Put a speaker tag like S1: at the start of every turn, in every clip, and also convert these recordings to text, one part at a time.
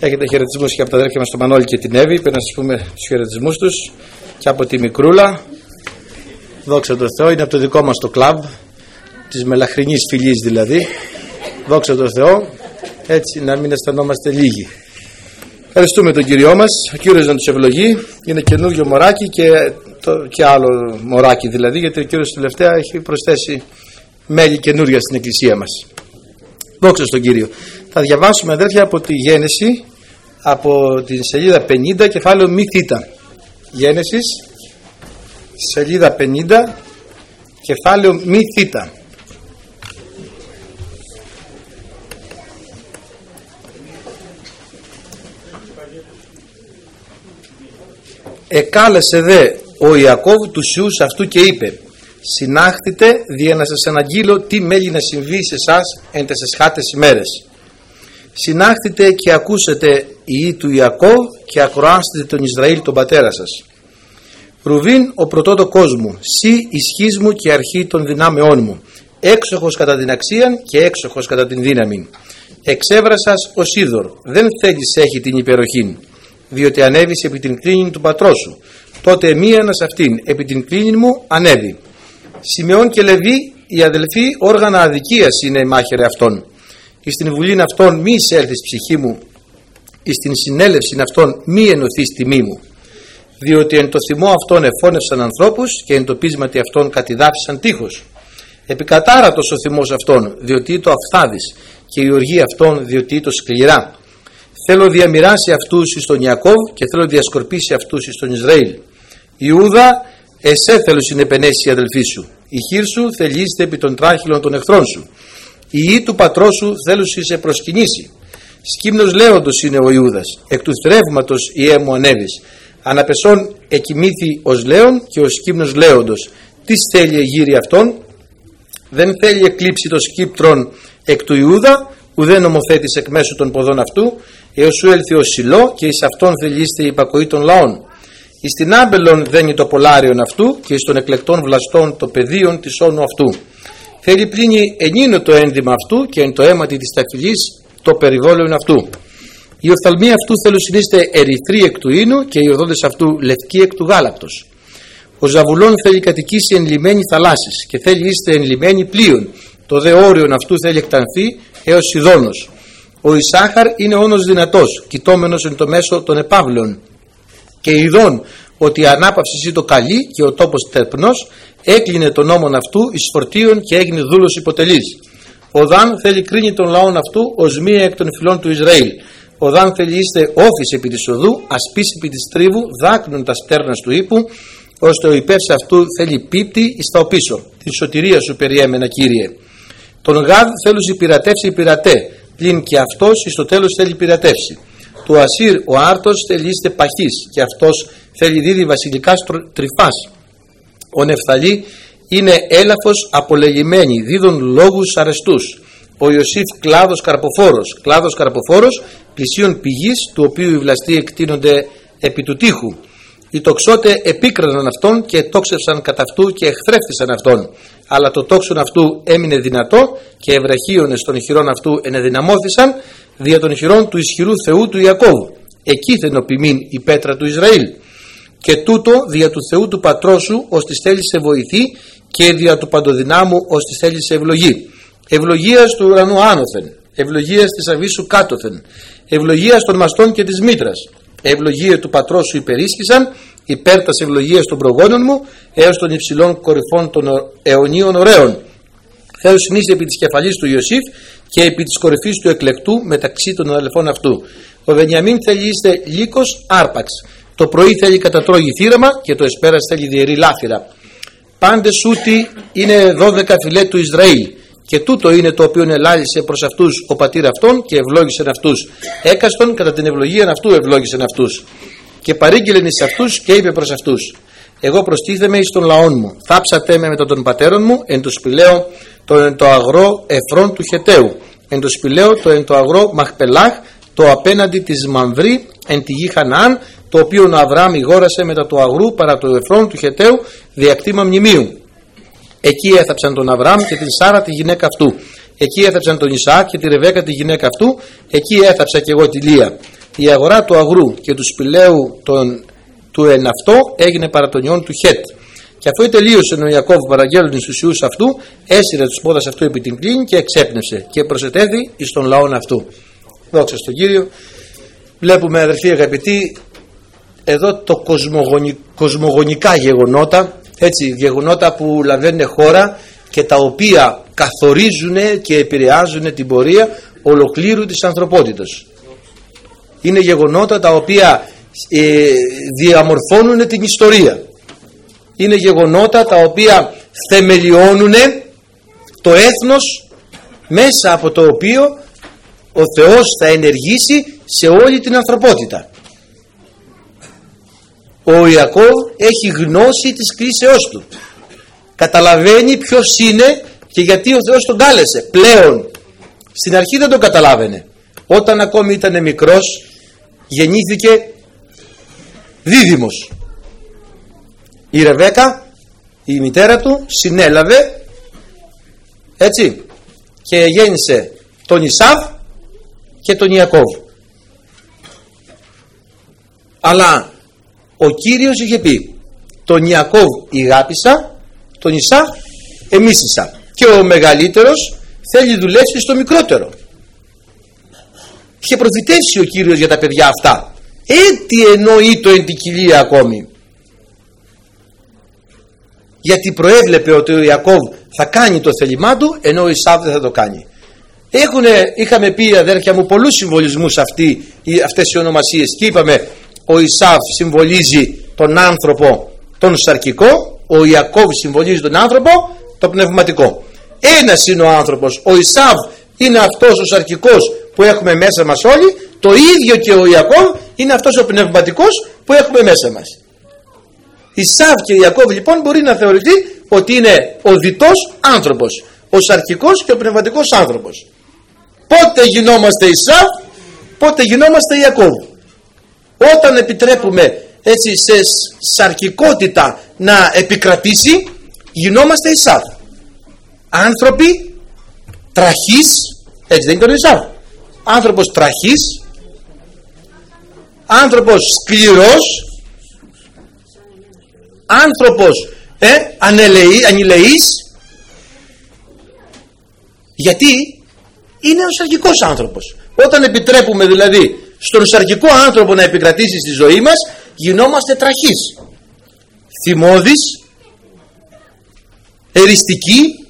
S1: Έχετε χαιρετισμούς και από τα αδέρφια μας τον Μανώλη και την Εύη. Πρέπει να σας πούμε τους χαιρετισμούς τους. Και από τη Μικρούλα. Δόξα τω Θεώ, είναι από το δικό μας το κλαμπ, της μελαχρινής φυλής δηλαδή. Δόξα τω Θεώ, έτσι να μην αισθανόμαστε λίγοι. Ευχαριστούμε τον Κύριό μας. Ο Κύριος να τους ευλογεί. Είναι καινούργιο μωράκι και άλλο μωράκι δηλαδή, γιατί ο Κύριος τελευταία έχει προσθέσει μέλη καινούρια στην εκκλησία μας. Δόξα στον Κύριο. Θα διαβάσουμε, αδέρφια, από τη Γένεση, από την σελίδα 50, κεφάλαιο μη θήτα. Γένεσης, σελίδα 50, κεφάλαιο μη θήτα. Εκάλεσε δε ο Ιακώβ τους ιούς αυτού και είπε: συνάχτητε δια να σας αναγγείλω τι μέλη να συμβεί σε εσάς εν τες εσχάτες ημέρες. Συνάχτητε και ακούσετε οι ιοί του Ιακώβ και ακροάστε τον Ισραήλ τον πατέρα σας. Ρουβίν ο πρωτότο κόσμου, σύ ισχύς μου και αρχή των δυνάμεών μου, έξοχος κατά την αξίαν και έξοχος κατά την δύναμη. Εξέβρασας ως είδωρ, δεν θέλεις έχει την υπεροχήν, διότι ανέβης επί την κλίνην του πατρός σου. Τότε εμίανας αυτήν επί την κλίνην μου ανέβη. Σιμεών και Λεβί, οι αδελφοί, όργανα αδικίας είναι μάχαιρε αυτών. Εις την βουλήν αυτών μη εισέλθεις ψυχή μου, εις την συνέλευσιν αυτών μη ενωθείς τιμή μου. Διότι εν το θυμό αυτών εφώνευσαν ανθρώπους και εν το πείσματι αυτών κατηδάφισαν τείχος. Επικατάρατος ο θυμός αυτών, διότι το αφθάδης, και η οργή αυτών, διότι το σκληρά. Θέλω διαμοιράσει αυτούς εις τον Ιακώβ και θέλω διασκορπίσει αυτούς εις τον Ισραήλ. Ιούδα, εσέ θέλω συνεπενέσει η αδελφή σου. Η χείρ σου θελείστε επί των τράχυλων των εχθρών σου. Η ιή του πατρός σου θέλουσι σε προσκυνήσει. Σκύμνος λέοντος είναι ο Ιούδας, εκ του θρεύματος η έμου ανέβης. Αναπεσών εκοιμήθη ως λέον και ο σκύμνος λέοντος. Τι θέλει εγείρει αυτόν? Δεν θέλει εκλείψει το σκύπτρον εκ του Ιούδα, ουδέν νομοθέτης εκ μέσου των ποδών αυτού, έως σου έλθει ο Σιλό και εις αυτόν θελείστε η υπακοή των λαών. Εις την άμπελον δένει το πολάριον αυτού και εις των εκλεκτών βλαστών το πεδίον της όνου αυτού. Θέλει πλύνει ενίνο το ένδυμα αυτού και εν το αίματι της ταφυλής το περιβόλαιον αυτού. Οι οφθαλμοί αυτού θέλουν συνείστε ερυθροί εκ του ίνου και οι οδόντες αυτού λευκοί εκ του γάλακτος. Ο Ζαβουλών θέλει κατοικήσει εν λιμένη θαλάσσης και θέλει είστε εν λιμένη πλοίων. Το δε όριον αυτού θέλει εκτανθεί έως Σιδώνος. Ο Ισάχαρ είναι όνος δυνατός, κοιτώμενος εν το μέσο των επαύλεων. Και ειδών ότι ανάπαυση το καλή και ο τόπος τερπνός, έκλεινε τον νόμον αυτού εις φορτίων και έγινε δούλος υποτελής. Ο Δαν θέλει κρίνει τον λαόν αυτού ως μία εκ των φυλών του Ισραήλ. Ο Δαν θέλει είστε όφης επί της οδού, ασπίς επί της τρίβου, δάκνουν τα στέρνα του ύπου, ώστε ο υπεύς αυτού θέλει πίπτη εις τα οπίσω. Την σωτηρία σου περιέμενα, Κύριε. Τον Γάδ θέλουν πειρατεύσει πειρατέ, πλην και αυτός εις το τέλος θέλει πειρατεύσει. Του Ασύρ ο Άρτος θέλει είστε παχής και αυτός θέλει δίδει βασιλικά τρυφάς. Ο Νεφθαλή είναι έλαφος απολεγημένη, δίδων λόγους αρεστούς. Ο Ιωσήφ κλάδος καρποφόρος, πλησίον πηγής, του οποίου οι βλαστοί εκτείνονται επί του τείχου. Οι τοξότε επίκραναν αυτόν και τόξευσαν κατά αυτού και εχθρέφτησαν αυτόν. Αλλά το τόξον αυτού έμεινε δυνατό και ευραχίονες των χειρών αυτού ενεδυναμώθησαν δια των χειρών του ισχυρού Θεού του Ιακώβου. Εκείθεν ο ποιμήν η πέτρα του Ισραήλ. Και τούτο δια του Θεού του πατρός σου, ως της θέλει σε βοηθεί, και δια του παντοδυνάμου, ως της θέλει σε ευλογεί. Ευλογίας του ουρανού άνωθεν, ευλογίας της αβύσσου κάτωθεν, ευλογίας των μαστών και της μήτρας. Ευλογία του πατρός σου υπερίσχυσαν, υπέρ τας ευλογίας των προγόνων μου, έως των υψηλών κορυφών των αιωνίων ωραίων. Θέλω συνήσει επί της κεφαλής του Ιωσήφ και επί της κορυφής του εκλεκτού μεταξύ των αδελφών αυτού. Ο Βενιαμίν θέλει είστε λύκος άρπαξ. Το πρωί θέλει κατατρώγει θύραμα και το εσπέρας θέλει διαιρεί λάφυρα. Πάντες ούτι είναι 12 φυλέ του Ισραήλ. Και τούτο είναι το οποίο ελάλησε προς αυτούς ο πατήρ αυτών και ευλόγησεν αυτούς. Έκαστον κατά την ευλογία αυτού ευλόγησεν αυτούς. Και παρήγγειλεν εις αυτούς και είπε προς αυτούς: εγώ προστίθεμαι εις τον λαόν μου. Θάψατε με μετά των πατέρων μου εν το σπηλαίο το εν το αγρό Εφρών του Χεταίου. Εν το σπηλαίο το εν το αγρό Μαχπελάχ, το απέναντι της Μαμβρή εν τη γη Χαναάν, το οποίο ο Αβραάμ ηγόρασε μετά του αγρού παρά το Εφρών του Χεταίου διακτήμα μνημείου. Εκεί έθαψαν τον Αβραάμ και την Σάρα τη γυναίκα αυτού. Εκεί έθαψαν τον Ισαάκ και τη Ρεβέκα τη γυναίκα αυτού. Εκεί έθαψα και εγώ τη Λία. η αγορά του αγρού και του σπηλαίου του εν αυτό έγινε παρά τον ιόν του Χέτ. Και αφού τελείωσε ο Ιακώβ παραγγέλνοντας τους ιούς αυτού, έσυρε τους πόδας αυτού επί την κλίνη και εξέπνευσε και προσετέθη εις τον λαόν αυτού. Δόξα στον Κύριο. Βλέπουμε, αδελφοί αγαπητοί, εδώ το κοσμογονικά γεγονότα, έτσι, γεγονότα που λαμβάνουν χώρα και τα οποία καθορίζουν και επηρεάζουν την πορεία ολοκλήρου της ανθρωπότητας. Είναι γεγονότα τα οποία διαμορφώνουν την ιστορία. Είναι γεγονότα τα οποία θεμελιώνουν το έθνος μέσα από το οποίο ο Θεός θα ενεργήσει σε όλη την ανθρωπότητα. Ο Ιακώβ έχει γνώση της κλήσεώς του. Καταλαβαίνει ποιος είναι και γιατί ο Θεός τον κάλεσε. Πλέον στην αρχή δεν τον καταλάβαινε. Όταν ακόμη ήταν μικρός γεννήθηκε δίδυμος. Η Ρεβέκα, η μητέρα του, συνέλαβε, έτσι, και γέννησε τον Ισάβ και τον Ιακώβ. Αλλά ο Κύριος είχε πει, τον Ιακώβ ηγάπησα, τον Ισάβ εμίσησα, και ο μεγαλύτερος θέλει δουλέψει στο μικρότερο. Είχε προφητεύσει ο Κύριος για τα παιδιά αυτά. Έτσι εννοεί το εν την κοιλία ακόμη. Γιατί προέβλεπε ότι ο Ιακώβ θα κάνει το θέλημά του, ενώ ο Ισάβ δεν θα το κάνει. Είχαμε πει, αδέρφια μου, πολλούς συμβολισμούς αυτές οι ονομασίες, και είπαμε ο Ισάβ συμβολίζει τον άνθρωπο τον σαρκικό, ο Ιακώβ συμβολίζει τον άνθρωπο το πνευματικό. Ένας είναι ο άνθρωπος, ο Ισάβ είναι αυτός ο σαρκικός που έχουμε μέσα μας όλοι, το ίδιο και ο Ιακώβ είναι αυτός ο πνευματικός που έχουμε μέσα μας. Ισάβ και Ιακώβ λοιπόν μπορεί να θεωρηθεί ότι είναι ο διτός άνθρωπος, ο σαρκικός και ο πνευματικός άνθρωπος. Πότε γινόμαστε Ισάβ, πότε γινόμαστε Ιακώβ? Όταν επιτρέπουμε έτσι σε σαρκικότητα να επικρατήσει, γινόμαστε Ισάβ. Άνθρωποι τραχείς, έτσι δεν είναι τον Ισάβ? Άνθρωπος τραχής, άνθρωπος σκληρός, άνθρωπος ανηλεής. Γιατί είναι ο σαρκικός άνθρωπος. Όταν επιτρέπουμε δηλαδή στον σαρκικό άνθρωπο να επικρατήσει στη ζωή μας, γινόμαστε τραχείς, θυμώδεις, εριστικοί,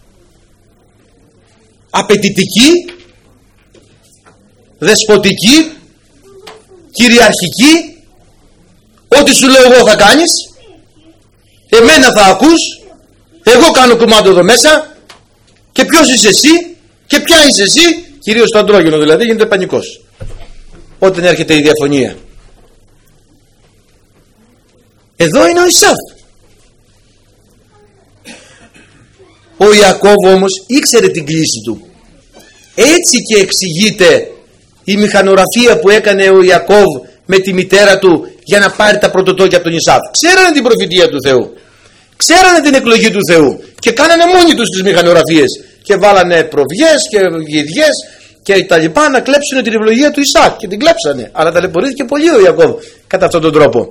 S1: απαιτητικοί, δεσποτικοί, κυριαρχικοί. Ό,τι σου λέω εγώ θα κάνεις, εμένα θα ακούς, εγώ κάνω κουμάντο εδώ μέσα, και ποιος είσαι εσύ και ποια είσαι εσύ? Κυρίως το αντρόγυνο δηλαδή γίνεται πανικός όταν έρχεται η διαφωνία. Εδώ είναι ο Ισάβ. Ο Ιακώβ όμως ήξερε την κλίση του. Έτσι και εξηγείται η μηχανογραφία που έκανε ο Ιακώβ με τη μητέρα του για να πάρει τα πρωτοτόκια από τον Ισάβ. Ξέρανε την προφητεία του Θεού, ξέρανε την εκλογή του Θεού και κάνανε μόνοι τους τις μηχανογραφίες και βάλανε προβιές και γυδιές και τα λοιπά να κλέψουν την ευλογία του Ισάκ, και την κλέψανε. Αλλά ταλαιπωρήθηκε πολύ ο Ιακώβ κατά αυτόν τον τρόπο.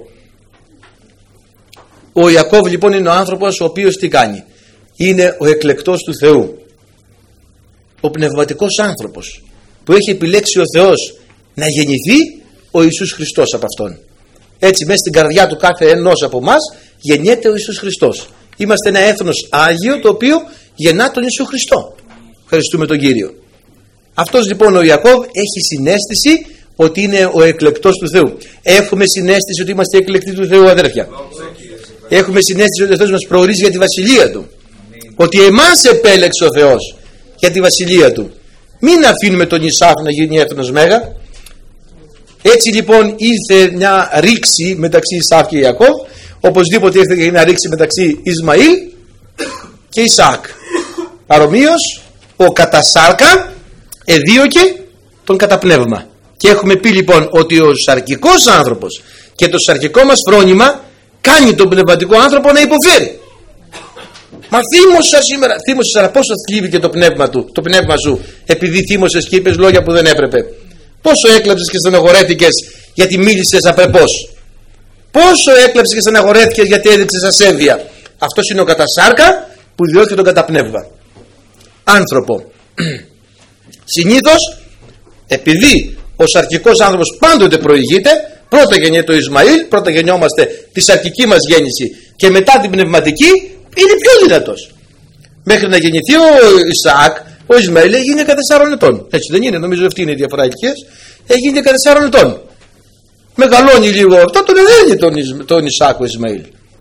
S1: Ο Ιακώβ λοιπόν είναι ο άνθρωπος ο οποίος τι κάνει? Είναι ο εκλεκτός του Θεού, ο πνευματικός άνθρωπος που έχει επιλέξει ο Θεός να γεννηθεί ο Ιησούς Χριστός από Αυτόν. Έτσι μέσα στην καρδιά του κάθε ενός από εμάς γεννιέται ο Ιησούς Χριστός. Είμαστε ένα έθνος Άγιο το οποίο γεννά τον Ιησού Χριστό. Ευχαριστούμε τον Κύριο. Αυτός λοιπόν ο Ιακώβ έχει συναίσθηση ότι είναι ο εκλεκτός του Θεού. Έχουμε συναίσθηση ότι είμαστε εκλεκτοί του Θεού, αδέρφια? Έχουμε συναίσθηση ότι ο Θεός μας προορίζει για τη βασιλεία Του, ότι εμάς επέλεξε ο Θεός για τη βασιλεία Του. Μην αφήνουμε τον Ισάβ να γίνει έθνος μέγα. Έτσι λοιπόν ήρθε μια ρήξη μεταξύ Ισάβ και Ιακώβ, οπωσδήποτε ήρθε μια ρήξη μεταξύ Ισμαήλ και Ισαάκ. Παρομοίως ο κατά σάρκα εδίωκε τον κατά πνεύμα. Και έχουμε πει λοιπόν ότι ο σαρκικός άνθρωπος και το σαρκικό μας φρόνημα κάνει τον πνευματικό άνθρωπο να υποφέρει. Μα θύμωσα σήμερα, θύμωσες, αλλά πόσο θλίβει και το πνεύμα σου επειδή θύμωσες και είπες λόγια που δεν έπρεπε? Πόσο έκλαψες και στενοχωρέθηκες γιατί μίλησες απρεπώς? Πόσο έκλαψες και στενοχωρέθηκες γιατί έδειξες ασέβεια? Αυτός είναι ο κατά σάρκα που διώκει τον κατά πνεύμα άνθρωπο. Συνήθως, επειδή ο σαρκικός άνθρωπος πάντοτε προηγείται, πρώτα γεννιέται ο Ισμαήλ, πρώτα γεννιόμαστε τη σαρκική μας γέννηση και μετά την πνευματική, είναι πιο δυνατός. Μέχρι να γεννηθεί ο Ισαάκ, ο Ισμαήλ έγινε 14 ετών. Έτσι δεν είναι? Νομίζω αυτή είναι η διαφορά ηλικίας. Έγινε 14 ετών. Μεγαλώνει λίγο αυτό, τον εδένει τον Ισαάκ ο Ισμαήλ.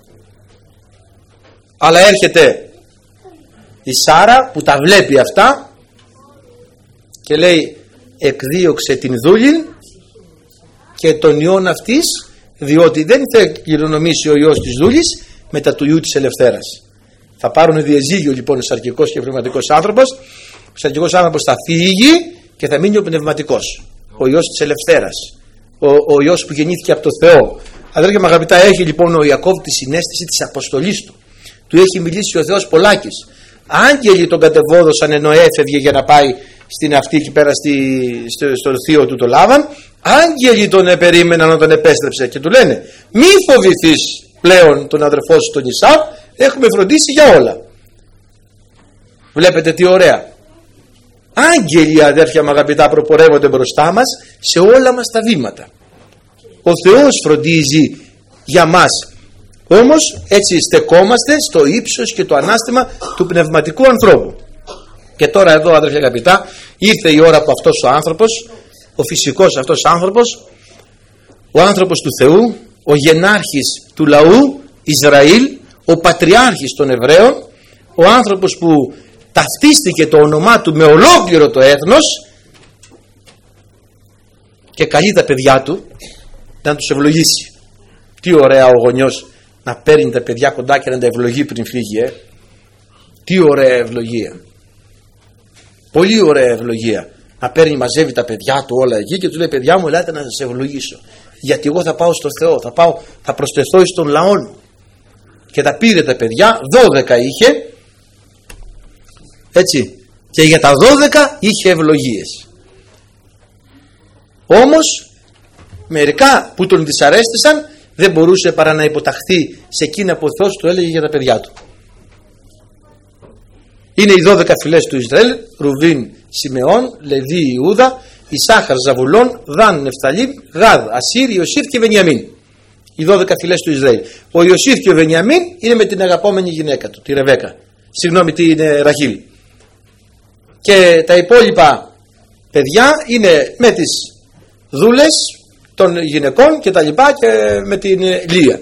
S1: Αλλά έρχεται η Σάρα που τα βλέπει αυτά και λέει, εκδίωξε την δούλην και τον ιόν αυτής, διότι δεν θα κληρονομήσει ο ιός της δούλης μετά του ιού της ελευθέρας. Θα πάρουν διαζύγιο λοιπόν ο σαρκικός και ο πνευματικός άνθρωπος. Ο σαρκικός άνθρωπος θα φύγει και θα μείνει ο πνευματικός, ο ιός της ελευθέρας, ο ιός που γεννήθηκε από το Θεό. Αδέρφια μου αγαπητά, έχει λοιπόν ο Ιακώβ τη συναίσθηση της αποστολής του. Του έχει μιλήσει ο Θεός πολλάκις. Άγγελοι τον κατεβόδωσαν ενώ έφευγε για να πάει στην αυτή εκεί πέρα στο θείο του το Λάβαν. Άγγελοι τον περίμεναν όταν επέστρεψε και του λένε, μη φοβηθείς πλέον τον αδερφό σου τον Ισαύ, έχουμε φροντίσει για όλα. Βλέπετε τι ωραία. Άγγελοι, αδέρφια μου αγαπητά, προπορεύονται μπροστά μας σε όλα μας τα βήματα. Ο Θεός φροντίζει για μας. Όμως έτσι στεκόμαστε στο ύψος και το ανάστημα του πνευματικού ανθρώπου. Και τώρα εδώ, αδέρφια αγαπητά, ήρθε η ώρα που αυτός ο άνθρωπος, ο φυσικός αυτός άνθρωπος, ο άνθρωπος του Θεού, ο γενάρχης του λαού Ισραήλ, ο πατριάρχης των Εβραίων, ο άνθρωπος που ταυτίστηκε το όνομά του με ολόκληρο το έθνος και καλεί τα παιδιά του να τους ευλογήσει. Τι ωραία ο γονιός να παίρνει τα παιδιά κοντά και να τα ευλογεί πριν φύγει. Τι ωραία ευλογία. Πολύ ωραία ευλογία. Να παίρνει, μαζεύει τα παιδιά του όλα εκεί και του λέει, παιδιά μου, ελάτε να σας ευλογήσω, γιατί εγώ θα πάω στο Θεό, θα προστεθώ εις τον λαό μου. Και τα πήρε τα παιδιά, 12 είχε, έτσι, και για τα 12 είχε ευλογίες. Όμως μερικά που τον δυσαρέστησαν δεν μπορούσε παρά να υποταχθεί σε εκείνα που ο Θεός του έλεγε για τα παιδιά του. Είναι οι 12 φυλές του Ισραήλ, Ρουβίν, Σιμεών, Λεβί, Ιούδα, Ισάχαρ, Ζαβουλών, Δάν, Νεφταλίμ, Γάδ, Ασήρ, Ιωσήφ και Βενιαμίν. Οι 12 φυλές του Ισραήλ. Ο Ιωσήφ και ο Βενιαμίν είναι με την αγαπόμενη γυναίκα του, τη Ρεβέκα. Συγγνώμη, τι είναι, Ραχήλ. Και τα υπόλοιπα παιδιά είναι με τις δούλες των γυναικών και τα λοιπά και με την Λία.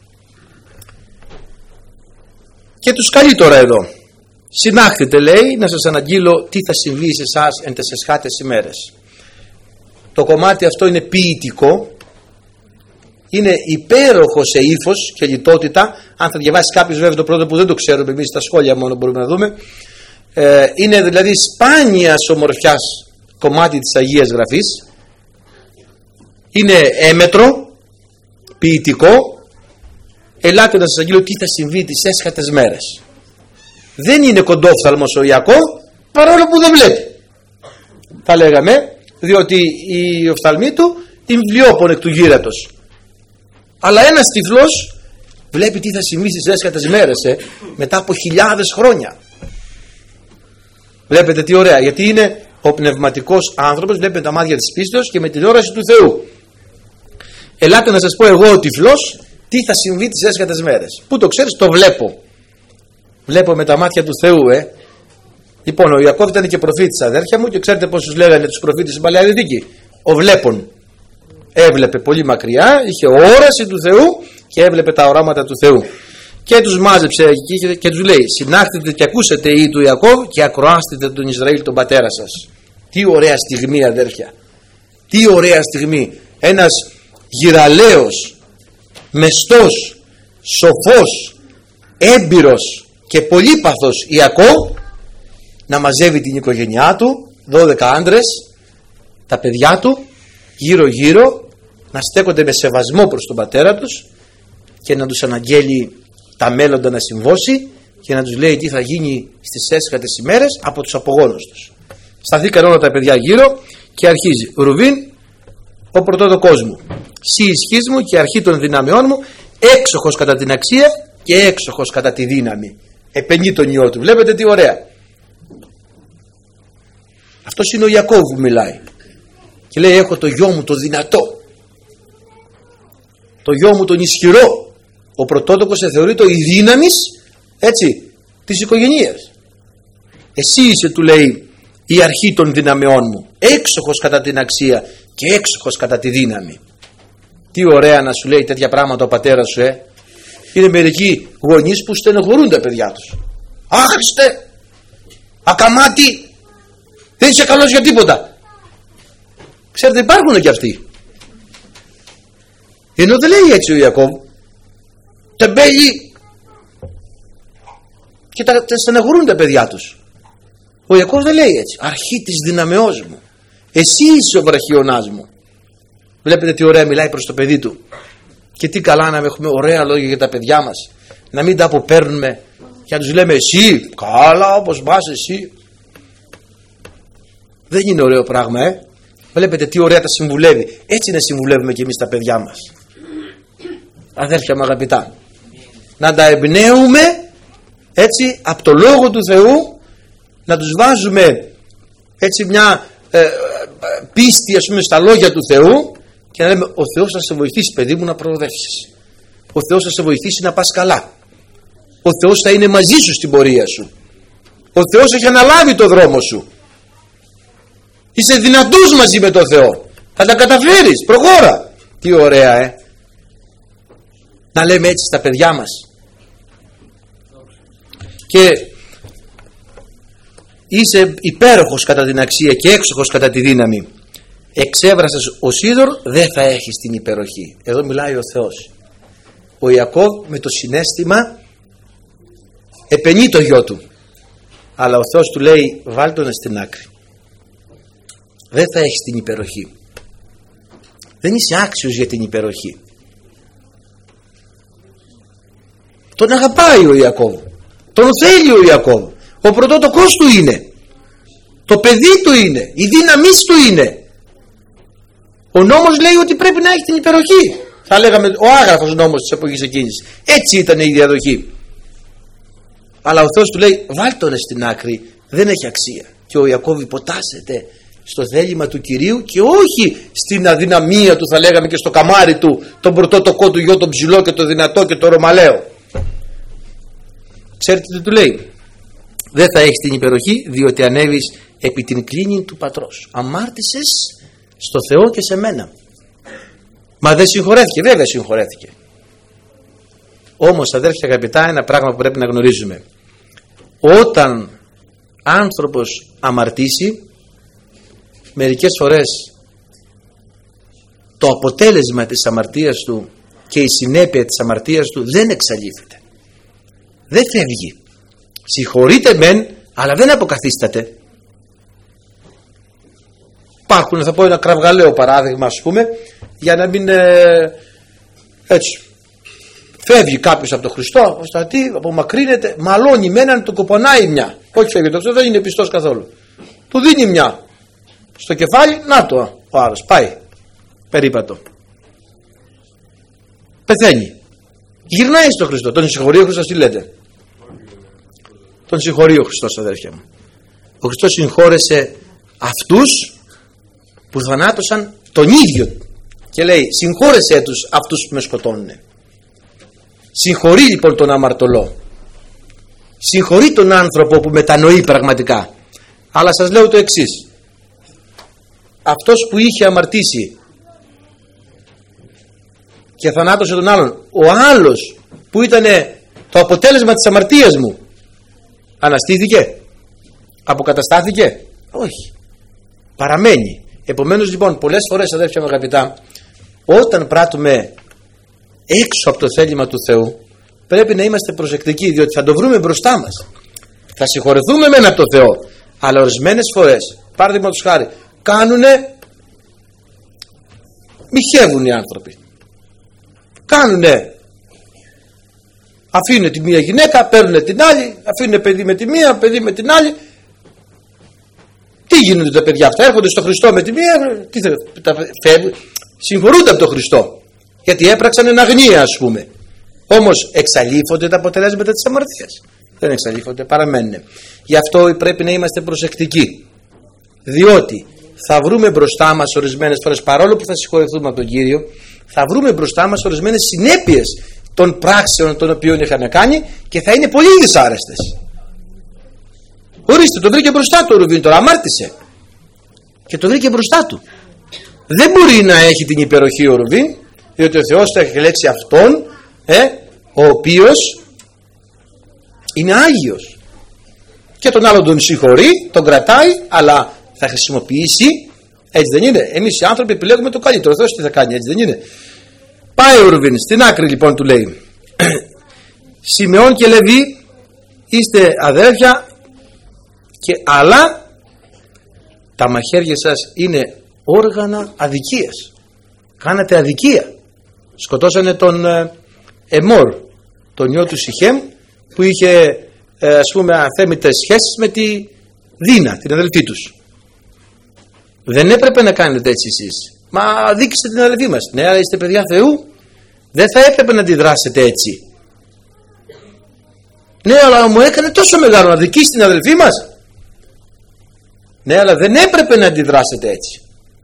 S1: Και τους καλεί τώρα εδώ. Συνάχθητε, λέει, να σας αναγγείλω τι θα συμβεί σε εσάς εν τες εσχάτες ημέρες. Το κομμάτι αυτό είναι ποιητικό, είναι υπέροχο σε ύφος και λιτότητα. Αν θα διαβάσει κάποιος βέβαια το πρώτο που δεν το ξέρουμε εμείς, στα σχόλια μόνο μπορούμε να δούμε. Είναι δηλαδή σπάνιας ομορφιάς κομμάτι της Αγίας Γραφής. Είναι έμετρο, ποιητικό. Ελάτε να σας αγγείλω τι θα συμβεί τις έσχατες μέρες. Δεν είναι κοντόφθαλμος ο Ιακώβ, παρόλο που δεν βλέπει, θα λέγαμε, διότι οι οφθαλμοί του είναι βιβλιόπων εκ του γύρατος. Αλλά ένας τυφλός βλέπει τι θα συμβεί στις έσχατες μέρες, μετά από χιλιάδες χρόνια. Βλέπετε τι ωραία, γιατί είναι ο πνευματικός άνθρωπος, βλέπει με τα μάτια της πίστεως και με την όραση του Θεού. Ελάτε να σας πω εγώ ο τυφλός τι θα συμβεί τις έσχατες μέρες. Πού το ξέρεις? Το βλέπω. Βλέπω με τα μάτια του Θεού. Λοιπόν, ο Ιακώβ ήταν και προφήτης, αδέρφια μου, και ξέρετε πόσους λέγανε τους προφήτες στην Παλαιά Διαθήκη? Ο βλέπων. Έβλεπε πολύ μακριά, είχε όραση του Θεού και έβλεπε τα οράματα του Θεού. Και τους μάζεψε και τους λέει, συνάχθητε και ακούσετε οι του Ιακώβ και ακροάστητε τον Ισραήλ τον πατέρα σας. Τι ωραία στιγμή, αδέρφια. Τι ωραία στιγμή. Ένας γυραλέος, μεστός, σοφός, έμπειρος και πολύπαθος Ιακώβ να μαζεύει την οικογένειά του, 12 άντρες, τα παιδιά του, γύρω γύρω, να στέκονται με σεβασμό προς τον πατέρα τους και να τους αναγγέλει τα μέλλοντα να συμβώσει και να τους λέει τι θα γίνει στις έσχατες ημέρες από τους απογόνους τους. Σταθήκαν όλα τα παιδιά γύρω και αρχίζει. Ρουβίν, ο πρωτότοκός μου. Συ ισχύς μου και αρχή των δυναμεών μου, έξοχος κατά την αξία και έξοχος κατά τη δύναμη. Επενεί τον Υιό του. Βλέπετε τι ωραία. Αυτός είναι ο Ιακώβ που μιλάει. Και λέει, έχω το γιο μου το δυνατό, το γιο μου τον ισχυρό. Ο πρωτότοκος θεωρείται η δύναμης, έτσι, της οικογενείας. Εσύ είσαι, του λέει, η αρχή των δυναμεών μου, έξοχος κατά την αξία και έξοχος κατά τη δύναμη. Τι ωραία να σου λέει τέτοια πράγματα ο πατέρας σου. Είναι μερικοί γονείς που στενοχωρούν τα παιδιά τους. Άχρηστε, ακαμάτι, δεν είσαι καλός για τίποτα. Ξέρετε, υπάρχουν και αυτοί. Ενώ δεν λέει έτσι ο Ιακώβ. Τεμπέλη. Και τα στεναχωρούν τα παιδιά τους. Ο Ιακώβ δεν λέει έτσι. Αρχή της δυναμεώς μου, εσύ είσαι ο βραχιονάς μου. Βλέπετε τι ωραία μιλάει προς το παιδί του. Και τι καλά να έχουμε ωραία λόγια για τα παιδιά μας. Να μην τα αποπαίρνουμε και να τους λέμε εσύ, καλά όπως πας εσύ. Δεν είναι ωραίο πράγμα. Βλέπετε τι ωραία τα συμβουλεύει. Έτσι να συμβουλεύουμε και εμείς τα παιδιά μας. Αδέρφια μου αγαπητά, να τα εμπνέουμε έτσι από το Λόγο του Θεού, να τους βάζουμε έτσι μια πίστη, ας πούμε, στα λόγια του Θεού και να λέμε, ο Θεός θα σε βοηθήσει παιδί μου να προοδεύσεις, ο Θεός θα σε βοηθήσει να πας καλά, ο Θεός θα είναι μαζί σου στην πορεία σου, ο Θεός έχει αναλάβει το δρόμο σου, είσαι δυνατός μαζί με τον Θεό, θα τα καταφέρεις, προχώρα. Τι ωραία να λέμε έτσι στα παιδιά μας. Και είσαι υπέροχος κατά την αξία και έξοχος κατά τη δύναμη. Εξέβρασες ως είδωρ, δεν θα έχεις την υπεροχή. Εδώ μιλάει ο Θεός. Ο Ιακώβ με το συναίσθημα επενεί το γιο του, αλλά ο Θεός του λέει, βάλ' τον στην άκρη, δεν θα έχεις την υπεροχή, δεν είσαι άξιος για την υπεροχή. Τον αγαπάει ο Ιακώβ, τον θέλει ο Ιακώβ, ο πρωτότοκος του είναι, το παιδί του είναι, η δύναμής του είναι. Ο νόμος λέει ότι πρέπει να έχει την υπεροχή, θα λέγαμε ο άγραφος νόμος της εποχής εκείνης, έτσι ήταν η διαδοχή. Αλλά ο Θεός του λέει, βάλ' τον στην άκρη, δεν έχει αξία. Και ο Ιακώβ υποτάσσεται στο θέλημα του Κυρίου και όχι στην αδυναμία του, θα λέγαμε, και στο καμάρι του, τον πρωτότοκό του γιο, τον ψηλό και το δυνατό και το ρωμαλαίο. Ξέρετε τι του λέει? Δεν θα έχεις την υπεροχή, διότι ανέβεις επί την κλίνη του πατρός. Αμάρτησες στο Θεό και σε μένα. Μα δεν συγχωρέθηκε? Βέβαια συγχωρέθηκε. Όμως, αδέρφια αγαπητά, ένα πράγμα που πρέπει να γνωρίζουμε. Όταν άνθρωπος αμαρτήσει, μερικές φορές το αποτέλεσμα της αμαρτίας του και η συνέπεια της αμαρτίας του δεν εξαλείφεται, δεν φεύγει. Συγχωρείται μεν, αλλά δεν αποκαθίσταται. Υπάρχουν, θα πω ένα κραυγαλαίο παράδειγμα, ας πούμε, για να μην έτσι. Φεύγει κάποιος από τον Χριστό, απομακρύνεται, μαλώνει με έναν, του κοπονάει μια. Όχι φεύγει, αυτό δεν είναι πιστός καθόλου. Του δίνει μια στο κεφάλι, να το ο άλλος, πάει περίπατο, πεθαίνει, γυρνάει στον Χριστό. Τον συγχωρεί ο Χριστός? Τι λέτε? Τον συγχωρεί ο Χριστός, αδέρφια μου. Ο Χριστός συγχώρεσε αυτούς που θανάτωσαν τον ίδιο και λέει, συγχώρεσέ τους αυτούς που με σκοτώνουν. Συγχωρεί λοιπόν τον αμαρτωλό, συγχωρεί τον άνθρωπο που μετανοεί πραγματικά. Αλλά σας λέω το εξής, αυτός που είχε αμαρτήσει και θανάτωσε τον άλλον, ο άλλος που ήταν το αποτέλεσμα της αμαρτίας μου, αναστήθηκε, αποκαταστάθηκε? Όχι, παραμένει. Επομένως λοιπόν, πολλές φορές, αδέρφια μου αγαπητά, όταν πράττουμε έξω από το θέλημα του Θεού, πρέπει να είμαστε προσεκτικοί, διότι θα το βρούμε μπροστά μας. Θα συγχωρεθούμε μεν από το Θεό, αλλά ορισμένες φορές, παραδείγματος χάρη, μοιχεύουν οι άνθρωποι, αφήνουν τη μία γυναίκα, παίρνουν την άλλη, αφήνουν παιδί με τη μία, παιδί με την άλλη. Τι γίνονται τα παιδιά αυτά? Έρχονται στο Χριστό με τη μία, φεύγουν. Συγχωρούνται από τον Χριστό, γιατί έπραξαν εν αγνία, ας πούμε. Όμως εξαλείφονται τα αποτελέσματα της αμαρτίας? Δεν εξαλείφονται, παραμένουν. Γι' αυτό πρέπει να είμαστε προσεκτικοί, διότι θα βρούμε μπροστά μας ορισμένες φορές, παρόλο που θα συγχωρεθούμε από τον Κύριο, θα βρούμε μπροστά μας ορισμένες συνέπειες των πράξεων των οποίων είχαμε κάνει και θα είναι πολύ δυσάρεστες. Ορίστε, το βρήκε μπροστά του ο Ρουβήν, τώρα αμάρτησε και το βρήκε μπροστά του. Δεν μπορεί να έχει την υπεροχή ο Ρουβήν, διότι ο Θεός θα έχει λέξει αυτόν ο οποίος είναι Άγιος, και τον άλλον τον συγχωρεί, τον κρατάει, αλλά θα χρησιμοποιήσει, έτσι δεν είναι? Εμείς οι άνθρωποι επιλέγουμε το καλύτερο, ο Θεός τι θα κάνει, έτσι δεν είναι? Πάει ο Ρουβήν στην άκρη, λοιπόν, του λέει Σιμεών και Λεβί, είστε αδέρφια, αλλά τα μαχαίρια σας είναι όργανα αδικίας. Κάνατε αδικία. Σκοτώσανε τον Εμόρ, τον γιο του Σιχέμ, που είχε ας πούμε αθέμητες σχέσεις με τη Δίνα, την αδελφή τους. Δεν έπρεπε να κάνετε έτσι εσείς. Μα αδίκησε την αδελφή μας. Ναι, αλλά είστε παιδιά Θεού, δεν θα έπρεπε να αντιδράσετε έτσι. Ναι, αλλά μου έκανε τόσο μεγάλο να αδικήσει την αδελφή μας. Ναι, αλλά δεν έπρεπε να αντιδράσετε έτσι.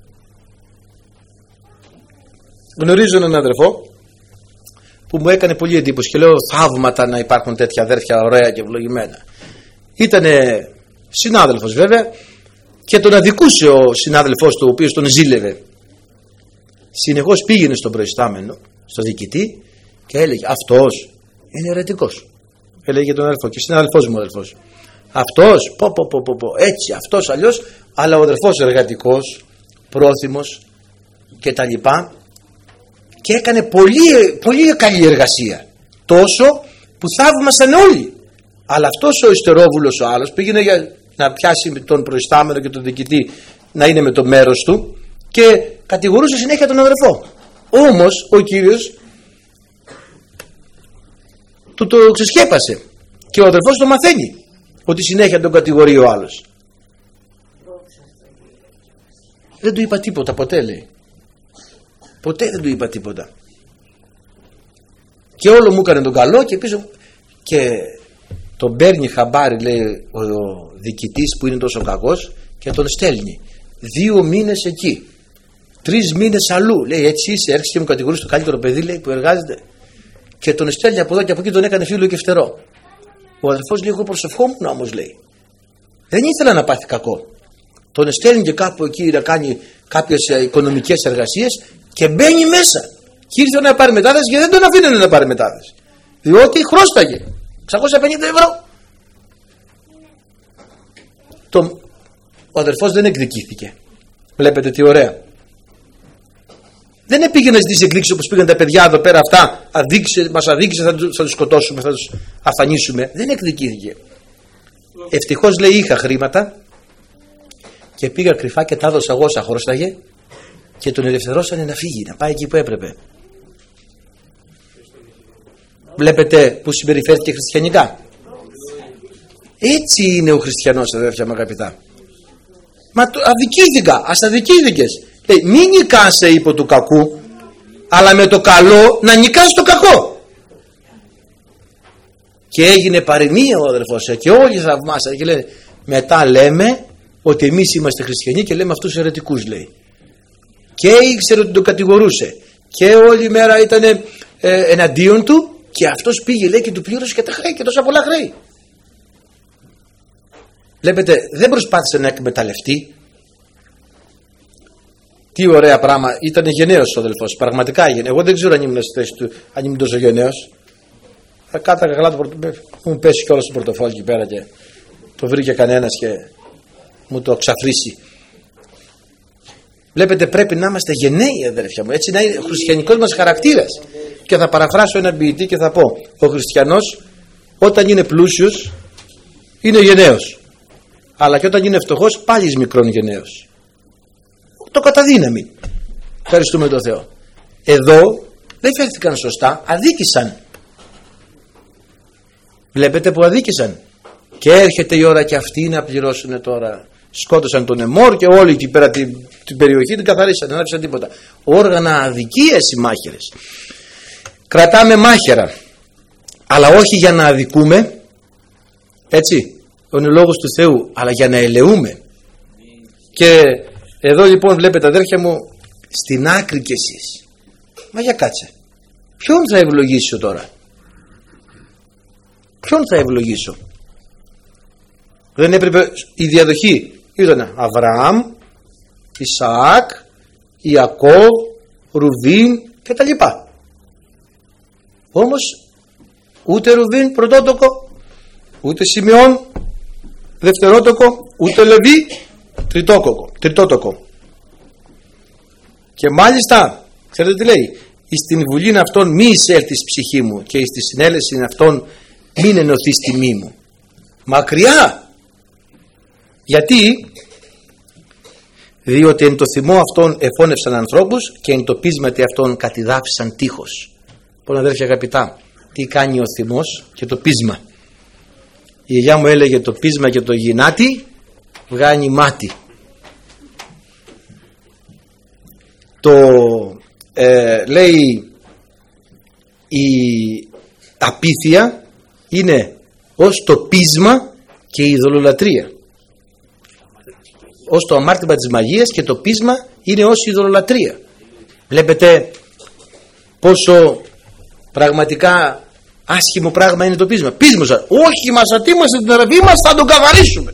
S1: Γνωρίζω έναν αδερφό που μου έκανε πολύ εντύπωση και λέω θαύματα να υπάρχουν τέτοια αδέρφια ωραία και ευλογημένα. Ήτανε συνάδελφος βέβαια και τον αδικούσε ο συνάδελφός του, ο οποίος τον ζήλευε. Συνεχώς πήγαινε στον προϊστάμενο, στον διοικητή, και έλεγε αυτός είναι αιρετικός. Έλεγε τον αδελφό, και συνάδελφός μου ο αδελφός. Αυτός, έτσι, αυτός αλλιώς, αλλά ο αδελφός εργατικός, πρόθυμος και τα λοιπά, και έκανε πολύ, πολύ καλή εργασία, τόσο που θαύμασαν όλοι. Αλλά αυτός ο υστερόβουλος ο άλλος πήγαινε για να πιάσει τον προϊστάμενο και τον διοικητή να είναι με το μέρος του και κατηγορούσε συνέχεια τον αδερφό. Όμως ο Κύριος του το ξεσκέπασε και ο αδερφός το μαθαίνει ότι συνέχεια τον κατηγορεί ο άλλος. Δεν του είπα τίποτα ποτέ, λέει. Ποτέ δεν του είπα τίποτα. Και όλο μου έκανε τον καλό και πίσω. Και τον παίρνει χαμπάρι, λέει ο διοικητής που είναι τόσο κακός, και τον στέλνει 2 μήνες εκεί, 3 μήνες αλλού. Λέει έτσι είσαι, έρχεσαι και μου κατηγορείς το καλύτερο παιδί, λέει, που εργάζεται. Και τον στέλνει από εδώ και από εκεί, τον έκανε φίλο και φτερό. Ο αδελφός λέει εγώ προσευχόμουν όμως, λέει. Δεν ήθελα να πάθει κακό. Τον στέλνει και κάπου εκεί να κάνει κάποιες οικονομικές εργασίες και μπαίνει μέσα. Και ήρθε να πάρει μετάδεση και δεν τον αφήνανε να πάρει μετάδεση. Διότι χρώσταγε 650 ευρώ. Ο αδερφός δεν εκδικήθηκε. Βλέπετε τι ωραία. Δεν πήγε να ζητήσει εκδίκηση όπως πήγαν τα παιδιά εδώ πέρα αυτά. Μας αδίκησε, θα τους σκοτώσουμε, θα τους αφανίσουμε. Δεν εκδικήθηκε. Ευτυχώς, λέει, είχα χρήματα και πήγα κρυφά και τα έδωσα εγώ όσα χρώσταγε και τον ελευθερώσανε να φύγει, να πάει εκεί που έπρεπε. Βλέπετε που συμπεριφέρθηκε χριστιανικά. Έτσι είναι ο χριστιανός, αδέρφια μου αγαπητά. Μα αδικήθηκα, ας αδικήθηκες. Λέει μην νικάσαι υπό του κακού, αλλά με το καλό να νικάς το κακό. Και έγινε παροιμία ο αδερφός και όλοι θαυμάσαν και λένε μετά λέμε ότι εμείς είμαστε χριστιανοί και λέμε αυτούς αιρετικούς, λέει. Και ήξερε ότι τον κατηγορούσε και όλη η μέρα ήταν εναντίον του και αυτός πήγε, λέει, και του πλήρωσε και τα χρέη και τόσα πολλά χρέη. Βλέπετε, δεν προσπάθησε να εκμεταλλευτεί. Τι ωραία πράγμα, ήταν γενναίος ο αδελφός, πραγματικά έγινε. Εγώ δεν ξέρω αν ήμουν στη θέση του, αν ήμουν τόσο γενναίος. Θα κάταγα καλά το πορτοφόλι, μου πέσει κιόλας το πορτοφόλι εκεί πέρα και το βρήκε κανένας και μου το ξαφρίσει. Βλέπετε, πρέπει να είμαστε γενναίοι, αδέρφια μου, έτσι να είναι ο χριστιανικός μας χαρακτήρας. Και θα παραφράσω έναν ποιητή και θα πω: ο χριστιανός όταν είναι πλούσιος είναι γενναίος, αλλά και όταν είναι φτωχός πάλι εις μικρόν γενναίος. Το καταδύναμη. Ευχαριστούμε τον Θεό. Εδώ δεν φέρθηκαν σωστά, αδίκησαν. Βλέπετε που αδίκησαν. Και έρχεται η ώρα και αυτοί να πληρώσουν τώρα Σκότωσαν τον Εμόρ και όλη εκεί πέρα την περιοχή την καθαρίσαν, δεν άφησαν τίποτα. Όργανα αδικίας οι μάχαιρες. Κρατάμε μάχαιρα, αλλά όχι για να αδικούμε, έτσι, είναι ο λόγος του Θεού, αλλά για να ελεούμε. Και εδώ λοιπόν βλέπετε αδέρφια μου, στην άκρη κι εσείς. Μα για κάτσε, ποιον θα ευλογήσω τώρα? Ποιον θα ευλογήσω? Δεν έπρεπε η διαδοχή? Ήταν Αβραάμ, Ισαάκ, Ιακώβ, Ρουβίν και τα λοιπά. Όμως ούτε Ρουβίν πρωτότοκο, ούτε Σιμεών δευτερότοκο, ούτε Λεβί τριτότοκο. Και μάλιστα ξέρετε τι λέει? Στην βουλήν αυτών μη εισέλθεις ψυχή μου και στη συνέλεση αυτών μην ενωθείς τιμή μου. Μακριά. Γιατί? Διότι εν το θυμό αυτών εφώνευσαν ανθρώπους και εν το πείσματι αυτών κατηδάφισαν τείχος. Λοιπόν αδέρφια αγαπητά, τι κάνει ο θυμός και το πείσμα? Η γιαγιά μου έλεγε το πείσμα και το γυνάτι βγάνει μάτι. Λέει η απίθεια είναι ως το πείσμα και η ειδωλολατρεία. Ως το αμάρτημα της μαγείας και το πείσμα είναι ως η ειδωλολατρεία. Βλέπετε πόσο πραγματικά άσχημο πράγμα είναι το πείσμα. Πείσμοσα, όχι μας ατίμωσε την αδερφή μας, θα τον καθαρίσουμε.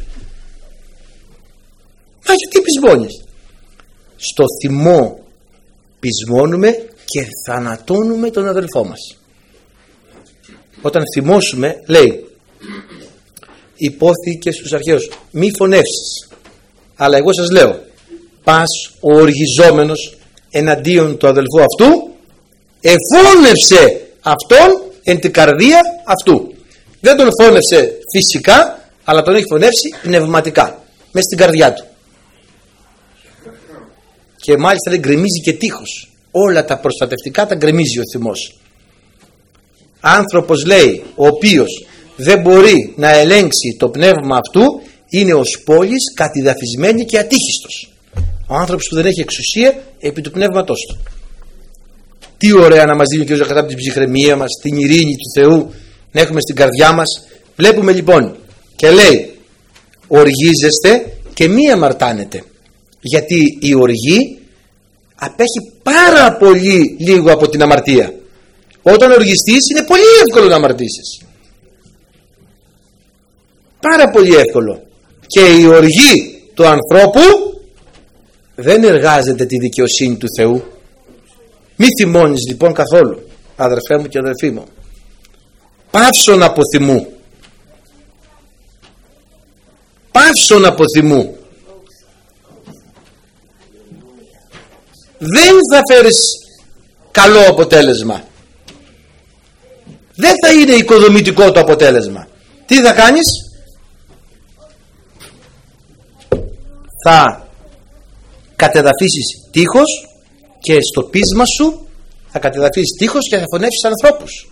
S1: Μα γιατί πεισμώνεις? Στο θυμό πεισμώνουμε και θανατώνουμε τον αδελφό μας. Όταν θυμώσουμε, λέει, υπόθηκε στους αρχαίους μη φωνεύσεις, αλλά εγώ σας λέω, πας ο οργιζόμενος εναντίον του αδελφού αυτού, εφώνευσε αυτόν εν την καρδία αυτού. Δεν τον φώνευσε φυσικά, αλλά τον έχει φωνεύσει πνευματικά, μέσα στην καρδιά του. Και μάλιστα δεν γκρεμίζει και τείχος. Όλα τα προστατευτικά τα γκρεμίζει ο θυμός. Άνθρωπος, λέει, ο οποίος δεν μπορεί να ελέγξει το πνεύμα αυτού, είναι ως πόλης κατηδαφισμένη και ατύχιστος. Ο άνθρωπος που δεν έχει εξουσία επί του πνεύματός του. Τι ωραία να μας δίνει ο Κύριος κατά την ψυχραιμία μας, την ειρήνη του Θεού να έχουμε στην καρδιά μας. Βλέπουμε λοιπόν και λέει, οργίζεστε και μη αμαρτάνετε, γιατί η οργή απέχει πάρα πολύ λίγο από την αμαρτία. Όταν οργιστείς είναι πολύ εύκολο να αμαρτήσεις, πάρα πολύ εύκολο. Και η οργή του ανθρώπου δεν εργάζεται τη δικαιοσύνη του Θεού. Μη θυμώνεις λοιπόν καθόλου, αδερφέ μου και αδερφή μου. Πάυσον από θυμού, πάυσον από θυμού. Δεν θα φέρεις καλό αποτέλεσμα, δεν θα είναι οικοδομητικό το αποτέλεσμα. Τι θα κάνεις? Θα κατεδαφίσεις τείχος και στο πείσμα σου θα κατεδαφίσεις τείχος και θα φωνεύσεις ανθρώπους.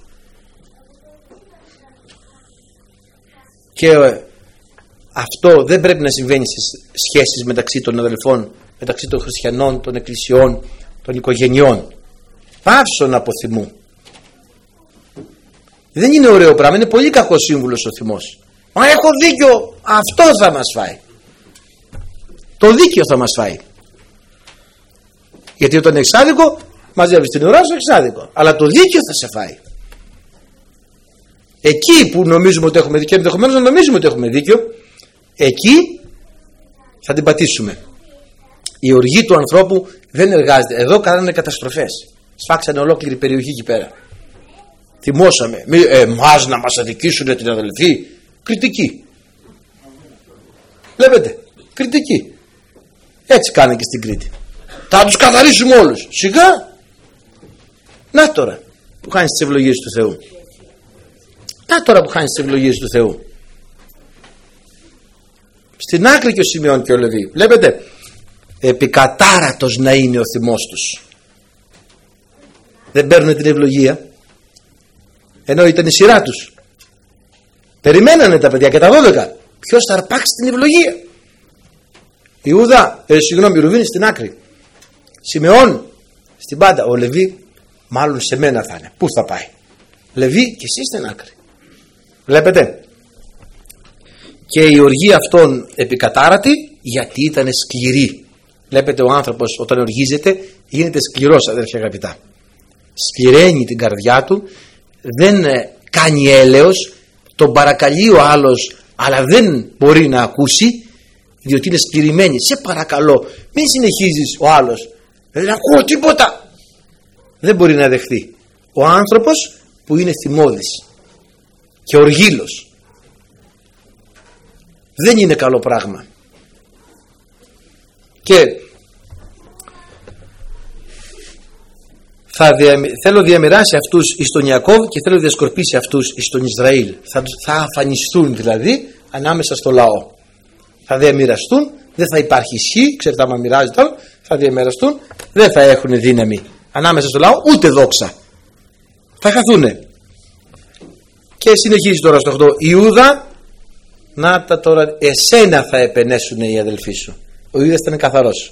S1: Και αυτό δεν πρέπει να συμβαίνει στις σχέσεις μεταξύ των αδελφών, μεταξύ των χριστιανών, των εκκλησιών, των οικογενειών. Πάυσον από θυμού. Δεν είναι ωραίο πράγμα, είναι πολύ κακό σύμβουλος ο θυμός. Μα έχω δίκιο, αυτό θα μας φάει. Το δίκιο θα μας φάει. Γιατί όταν έχεις άδικο, μαζεύεις την ουρά σου, έχεις άδικο. Αλλά το δίκιο θα σε φάει. Εκεί που νομίζουμε ότι έχουμε δίκιο, ενδεχομένως να νομίζουμε ότι έχουμε δίκιο, εκεί θα την πατήσουμε. Η οργή του ανθρώπου δεν εργάζεται. Εδώ κάνανε καταστροφές. Σφάξανε ολόκληρη περιοχή εκεί πέρα. Θυμώσαμε. Εμάς να μας αδικήσουν την αδελφή. Κριτική. Βλέπετε. Κριτική. Έτσι κάνανε και στην Κρήτη. Θα τους καθαρίσουμε όλους. Σιγά. Να τώρα που χάνεις τις ευλογίες του Θεού. Να τώρα που χάνεις τις ευλογίες του Θεού. Στην άκρη και ο Σιμεών και ο Λεβί. Βλέπετε. Επικατάρατος να είναι ο θυμός τους. Δεν παίρνουν την ευλογία, ενώ ήταν η σειρά τους. Περιμένανε τα παιδιά και τα 12. Ποιος θα αρπάξει την ευλογία? Ρουβήν στην άκρη, Σιμεών στην πάντα, ο Λεβί μάλλον σε μένα θα είναι. Πού θα πάει? Λεβί και εσύ στην άκρη. Βλέπετε. Και η οργή αυτών επικατάρατη, γιατί ήταν σκληρή. Βλέπετε, ο άνθρωπος όταν οργίζεται γίνεται σκληρός, αδέρφια αγαπητά. Σκληραίνει την καρδιά του, δεν κάνει έλεος, τον παρακαλεί ο άλλος αλλά δεν μπορεί να ακούσει, διότι είναι σκληρημένη. Σε παρακαλώ, μην συνεχίζεις. Ο άλλος δεν ακούω τίποτα, δεν μπορεί να δεχθεί. Ο άνθρωπος που είναι θυμώδης και οργήλος δεν είναι καλό πράγμα. Και θέλω διαμοιράσει αυτούς εις τον Ιακώβ και θέλω διασκορπίσει αυτούς εις τον Ισραήλ. Θα αφανιστούν δηλαδή ανάμεσα στο λαό. Θα διαμοιραστούν, δεν θα υπάρχει ισχύ, ξέρετε, άμα μοιράζεται άλλο, θα διαμοιραστούν, δεν θα έχουν δύναμη ανάμεσα στο λαό, ούτε δόξα. Θα χαθούνε. Και συνεχίζει τώρα στο 8. Ιούδα, να τα τώρα, εσένα θα επενέσουν οι αδελφοί σου. Ο Ιούδας ήταν καθαρός.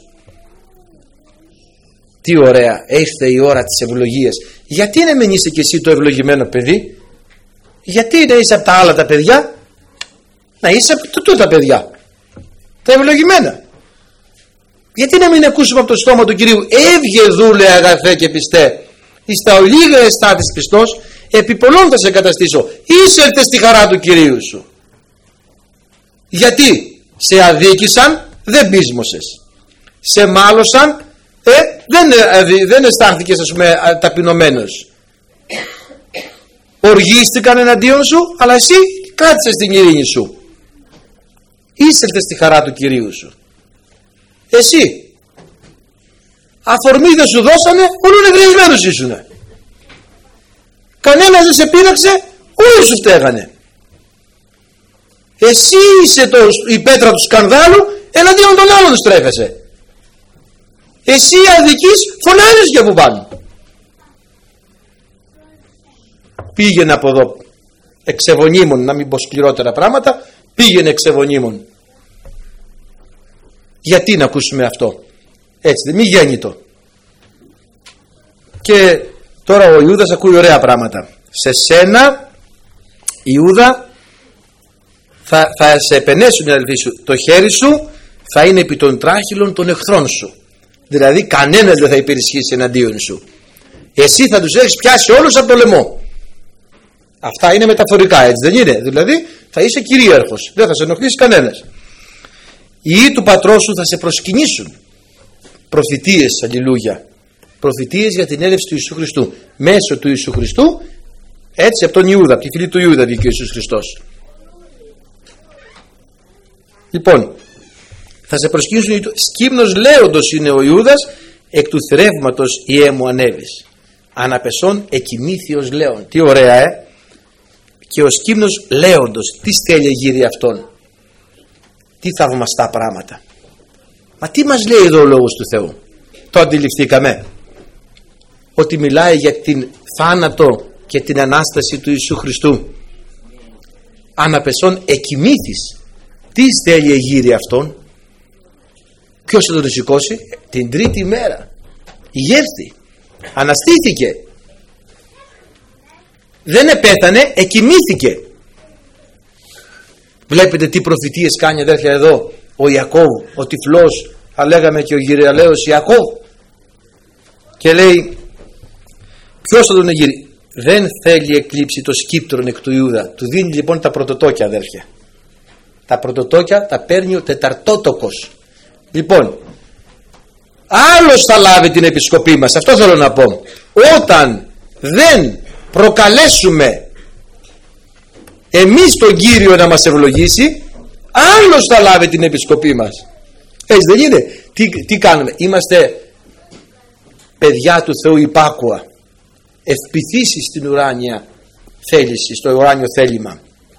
S1: Τι ωραία, ήρθε η ώρα της ευλογίας. Γιατί να μην είσαι και εσύ το ευλογημένο παιδί? Γιατί να είσαι από τα άλλα τα παιδιά? Να είσαι από τα παιδιά, τα ευλογημένα. Γιατί να μην ακούσουμε από το στόμα του Κυρίου, έβγε δούλε αγαθέ και πιστέ, εις τα ολίγα εστάτης πιστός, επί πολλών θα σε καταστήσω, είσελτε στη χαρά του Κυρίου σου. Γιατί σε αδίκησαν, δεν πείσμωσες, σε μάλωσαν, δεν αισθάνθηκες, ας πούμε, ταπεινωμένος, οργίστηκαν εναντίον σου, αλλά εσύ κράτησες την ειρήνη σου, είσελτε στη χαρά του Κυρίου σου. Εσύ αφορμή δεν σου δώσανε, όλο νευριασμένος ήσουνε, κανένας δεν σε πείραξε, όλοι σου φταίγανε. Εσύ είσαι η πέτρα του σκανδάλου, εναντίον των άλλων στρέφεσαι. Εσύ αδικείς, φωνάζεις και από πάνω. Πήγαινε από εδώ εξεβονίμων, να μην πω σκληρότερα πράγματα, πήγαινε εξεβονίμων. Γιατί να ακούσουμε αυτό? Έτσι, μη γέννητο. Και τώρα ο Ιούδας ακούει ωραία πράγματα. Σε σένα, Ιούδα, θα σε επενέσουν οι αδελφοί σου. Το χέρι σου θα είναι επί των τράχυλων των εχθρών σου. Δηλαδή κανένας δεν θα υπερισχύσει εναντίον σου. Εσύ θα τους έχεις πιάσει όλους από το λαιμό. Αυτά είναι μεταφορικά, έτσι δεν είναι? Δηλαδή θα είσαι κυρίαρχος, δεν θα σε ενοχλήσει κανένας. Οι ιοί του πατρός σου θα σε προσκυνήσουν. Προφητείες, αλληλούια. Προφητείες για την έλευση του Ιησού Χριστού. Μέσω του Ιησού Χριστού, έτσι, από τον Ιούδα, από τη φυλή του Ιούδα βγήκε ο Ιησούς Χριστός. Λοιπόν, θα σε προσκύνησουν, σκύμνος λέοντος είναι ο Ιούδας, εκ του θρεύματος η έμου ανέβης. Αναπεσών εκοιμήθιος λέον. Τι ωραία, Και ο σκύμνος λέοντος, τι στέλνει γύρει αυτόν? Τι θαυμαστά πράγματα. Μα τι μας λέει εδώ ο Λόγος του Θεού? Το αντιληφθήκαμε? Ότι μιλάει για την θάνατο και την Ανάσταση του Ιησού Χριστού. Αναπεσών εκοιμήθης. Τι στέλνει γύρει αυτόν? Ποιος θα τον σηκώσει? Την τρίτη μέρα ηγεύτη, αναστήθηκε, δεν επέθανε, εκοιμήθηκε. Βλέπετε τι προφητείες κάνει, αδέρφια, εδώ ο Ιακώβ, ο τυφλός, θα λέγαμε και ο γυριαλαίος Ιακώβ, και λέει ποιος θα τον εγείρει? Δεν θέλει εκλείψει το σκύπτρον εκ του Ιούδα. Του δίνει λοιπόν τα πρωτοτόκια, αδέρφια. Τα πρωτοτόκια τα παίρνει ο τεταρτότοκος. Λοιπόν, άλλος θα λάβει την επισκοπή μας. Αυτό θέλω να πω. Όταν δεν προκαλέσουμε εμείς τον Κύριο να μας ευλογήσει, άλλος θα λάβει την επισκοπή μας. Έτσι δεν είναι? Τι κάνουμε? Είμαστε παιδιά του Θεού υπάκουα, ευπηθήσεις στην ουράνια θέληση, στο ουράνιο θέλημα.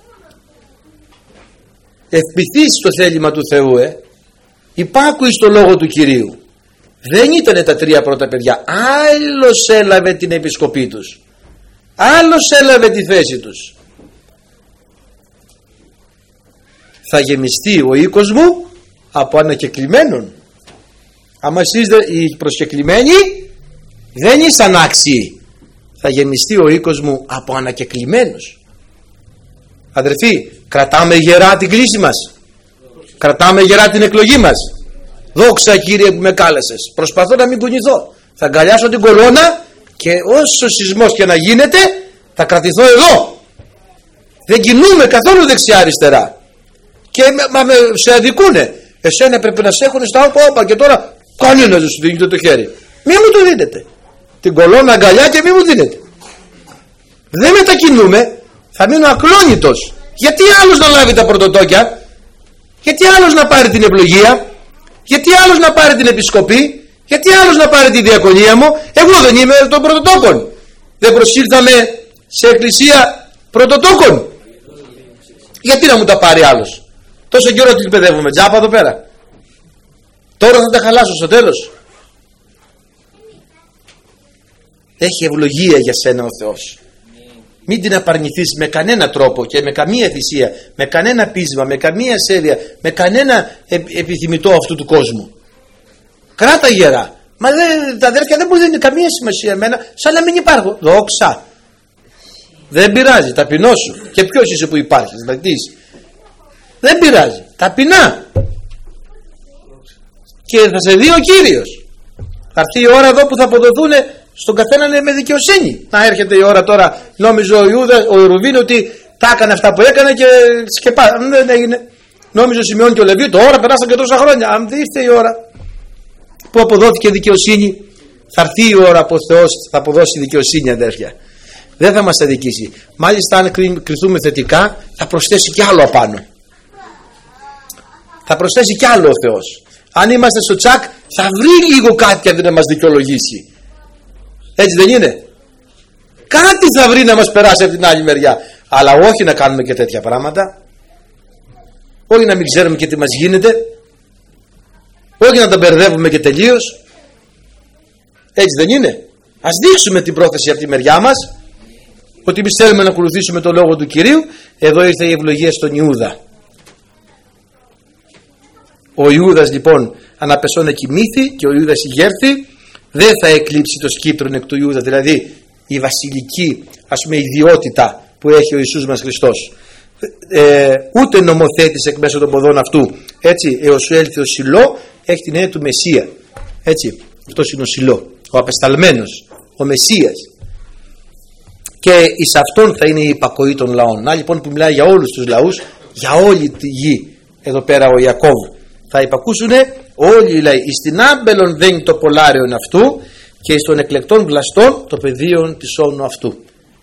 S1: Ευπηθήσεις στο θέλημα του Θεού, υπάκουοι στο λόγο του Κυρίου. Δεν ήταν τα τρία πρώτα παιδιά. Άλλος έλαβε την επισκοπή τους, άλλος έλαβε τη θέση τους. Θα γεμιστεί ο οίκος μου από ανακεκλημένων. Άμα εσείς οι προσκεκλημένοι δεν ήσαν άξιοι, θα γεμιστεί ο οίκος μου από ανακεκλημένους. Αδερφοί, κρατάμε γερά την κλίση μας, κρατάμε γερά την εκλογή μας. Δόξα Κύριε που με κάλεσες. Προσπαθώ να μην κουνηθώ, θα αγκαλιάσω την κολόνα και όσο σεισμός και να γίνεται θα κρατηθώ εδώ. Δεν κινούμε καθόλου δεξιά αριστερά. Και σε αδικούνε. Εσένα πρέπει να σε έχουν στα όπα και τώρα κανένας δεν σου δίνει το χέρι. Μη μου το δίνετε. Την κολόνα αγκαλιά και μη μου δίνετε. Δεν μετακινούμε, θα μείνω ακλόνητος. Γιατί άλλος να λάβει τα πρωτοτόκια, γιατί άλλος να πάρει την ευλογία, γιατί άλλος να πάρει την επισκοπή, γιατί άλλος να πάρει τη διακονία μου. Εγώ δεν είμαι των πρωτοτόκων. Δεν προσήλθαμε σε εκκλησία πρωτοτόκων. Γιατί να μου τα πάρει άλλος? Τόσο καιρό την παιδεύουμε τζάπα εδώ πέρα. Τώρα θα τα χαλάσω στο τέλος. Έχει ευλογία για σένα ο Θεός. Μην την απαρνηθείς με κανένα τρόπο και με καμία θυσία, με κανένα πείσμα, με καμία ασέβεια, με κανένα επιθυμητό αυτού του κόσμου. Κράτα γερά. Μα τα αδέρφια δεν μου δίνουν καμία σημασία εμένα, σαν να μην υπάρχω. Δόξα. Δεν πειράζει, ταπεινώσου. Και ποιος είσαι που υπάρχεις, δηλαδή δεν πειράζει, ταπεινά. Και θα σε δει ο Κύριος. Θα έρθει η ώρα εδώ που θα αποδοθούν στον καθένα με δικαιοσύνη. Να έρχεται η ώρα τώρα, νόμιζε ο Ρουβίν ότι τα έκανε αυτά που έκανε και δεν έγινε. Νόμιζε ο Σιμεών και ο Λεβί, τώρα περάσαν και τόσα χρόνια. Αν δεν ήρθε η ώρα που αποδόθηκε δικαιοσύνη, θα έρθει η ώρα που ο Θεός θα αποδώσει δικαιοσύνη, αδέρφια. Δεν θα μας αδικήσει. Μάλιστα, αν κριθούμε θετικά, θα προσθέσει κι άλλο απάνω. Θα προσθέσει κι άλλο ο Θεός. Αν είμαστε στο τσακ, θα βρει λίγο κάτι αντί να μας δικαιολογήσει. Έτσι δεν είναι? Κάτι θα βρει να μας περάσει από την άλλη μεριά. Αλλά όχι να κάνουμε και τέτοια πράγματα. Όχι να μην ξέρουμε και τι μας γίνεται. Όχι να τα μπερδεύουμε και τελείως. Έτσι δεν είναι? Ας δείξουμε την πρόθεση από τη μεριά μας, ότι εμείς θέλουμε να ακολουθήσουμε το λόγο του Κυρίου. Εδώ ήρθε η ευλογία στον Ιούδα. Ο Ιούδας λοιπόν αναπεσόν εκοιμήθη και ο Ιούδας ηγέρθη. Δεν θα εκλείψει το σκύπτρον εκ του Ιούδα, δηλαδή η βασιλική ιδιότητα που έχει ο Ιησούς μας Χριστός. Ούτε νομοθέτης εκ μέσω των ποδών αυτού. Έτσι, έως σου έλθει ο Σιλό, έχει την έννοια του Μεσσία. Έτσι, αυτός είναι ο Σιλό, ο απεσταλμένος, ο Μεσσίας. Και εις αυτόν θα είναι η υπακοή των λαών. Να λοιπόν που μιλάει για όλους τους λαούς, για όλη τη γη. Εδώ πέρα ο Ιακώβ. Θα υπακούσουνε όλοι οι λαοί. Εις την άμπελον δένει το πολάριον αυτού και εις των εκλεκτών βλαστών το πεδίον της όνου αυτού.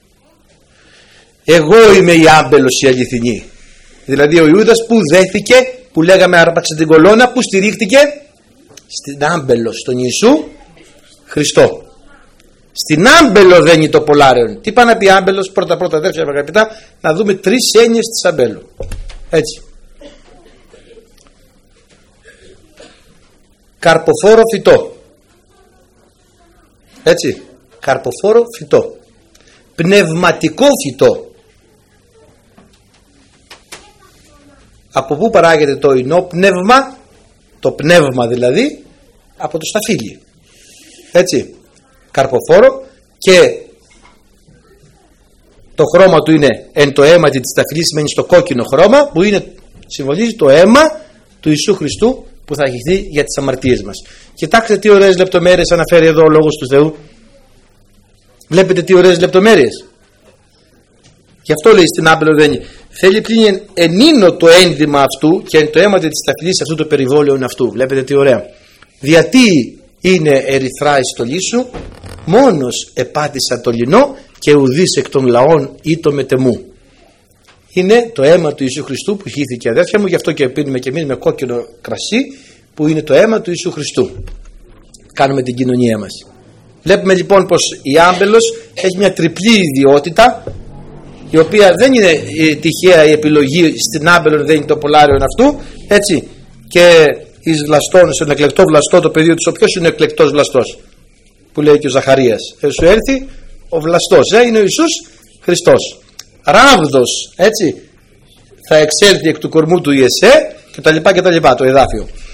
S1: Εγώ είμαι η άμπελος η αληθινή. Δηλαδή ο Ιούδας που δέθηκε, που λέγαμε άρπαξε την κολόνα, που στηρίχτηκε στην άμπελο, στον Ιησού Χριστό. Στην άμπελο δένει το πολάριον. Τι πάει να πει άμπελος? Πρώτα αδέρφια αγαπητά, να δούμε τρεις έννοιες της άμπελου. Έτσι. Καρποφόρο φυτό. Έτσι. Καρποφόρο φυτό. Πνευματικό φυτό. Από πού παράγεται το οινό πνεύμα? Το πνεύμα δηλαδή από το σταφύλι. Έτσι. Καρποφόρο, και το χρώμα του είναι εν το αίμα της σταφυλής, σημαίνει στο κόκκινο χρώμα, που είναι, συμβολίζει το αίμα του Ιησού Χριστού που θα αγγιχθεί για τις αμαρτίες μας. Κοιτάξτε τι ωραίες λεπτομέρειες αναφέρει εδώ ο Λόγος του Θεού. Βλέπετε τι ωραίες λεπτομέρειες. Γι' αυτό λέει στην άμπελο δένει. Θέλει πλήν ενίνο το ένδυμα αυτού και εν το αίμα της σταφυλής αυτού το περιβόλαιο αυτού. Βλέπετε τι ωραία. Γιατί είναι ερυθρά η στολή σου, μόνος επάτησα το λινό και ουδής εκ των λαών ή το μετεμού. Είναι το αίμα του Ιησού Χριστού που χύθηκε, αδέρφια μου, γι' αυτό και πίνουμε και εμείς με κόκκινο κρασί, που είναι το αίμα του Ιησού Χριστού. Κάνουμε την κοινωνία μας. Βλέπουμε λοιπόν πως η άμπελος έχει μια τριπλή ιδιότητα, η οποία δεν είναι τυχαία η επιλογή στην άμπελον δεν είναι το πολάριον αυτού, έτσι, και εις βλαστών, στον εκλεκτό βλαστό το πεδίο του. Ποιος είναι ο εκλεκτός βλαστός που λέει και ο Ζαχαρίας? Σου έρθει ο βλαστός, είναι ο Ιησούς Χριστός. Ράβδος, έτσι, θα εξέλθει εκ του κορμού του Ιεσέ, κτλ, το εδάφιο.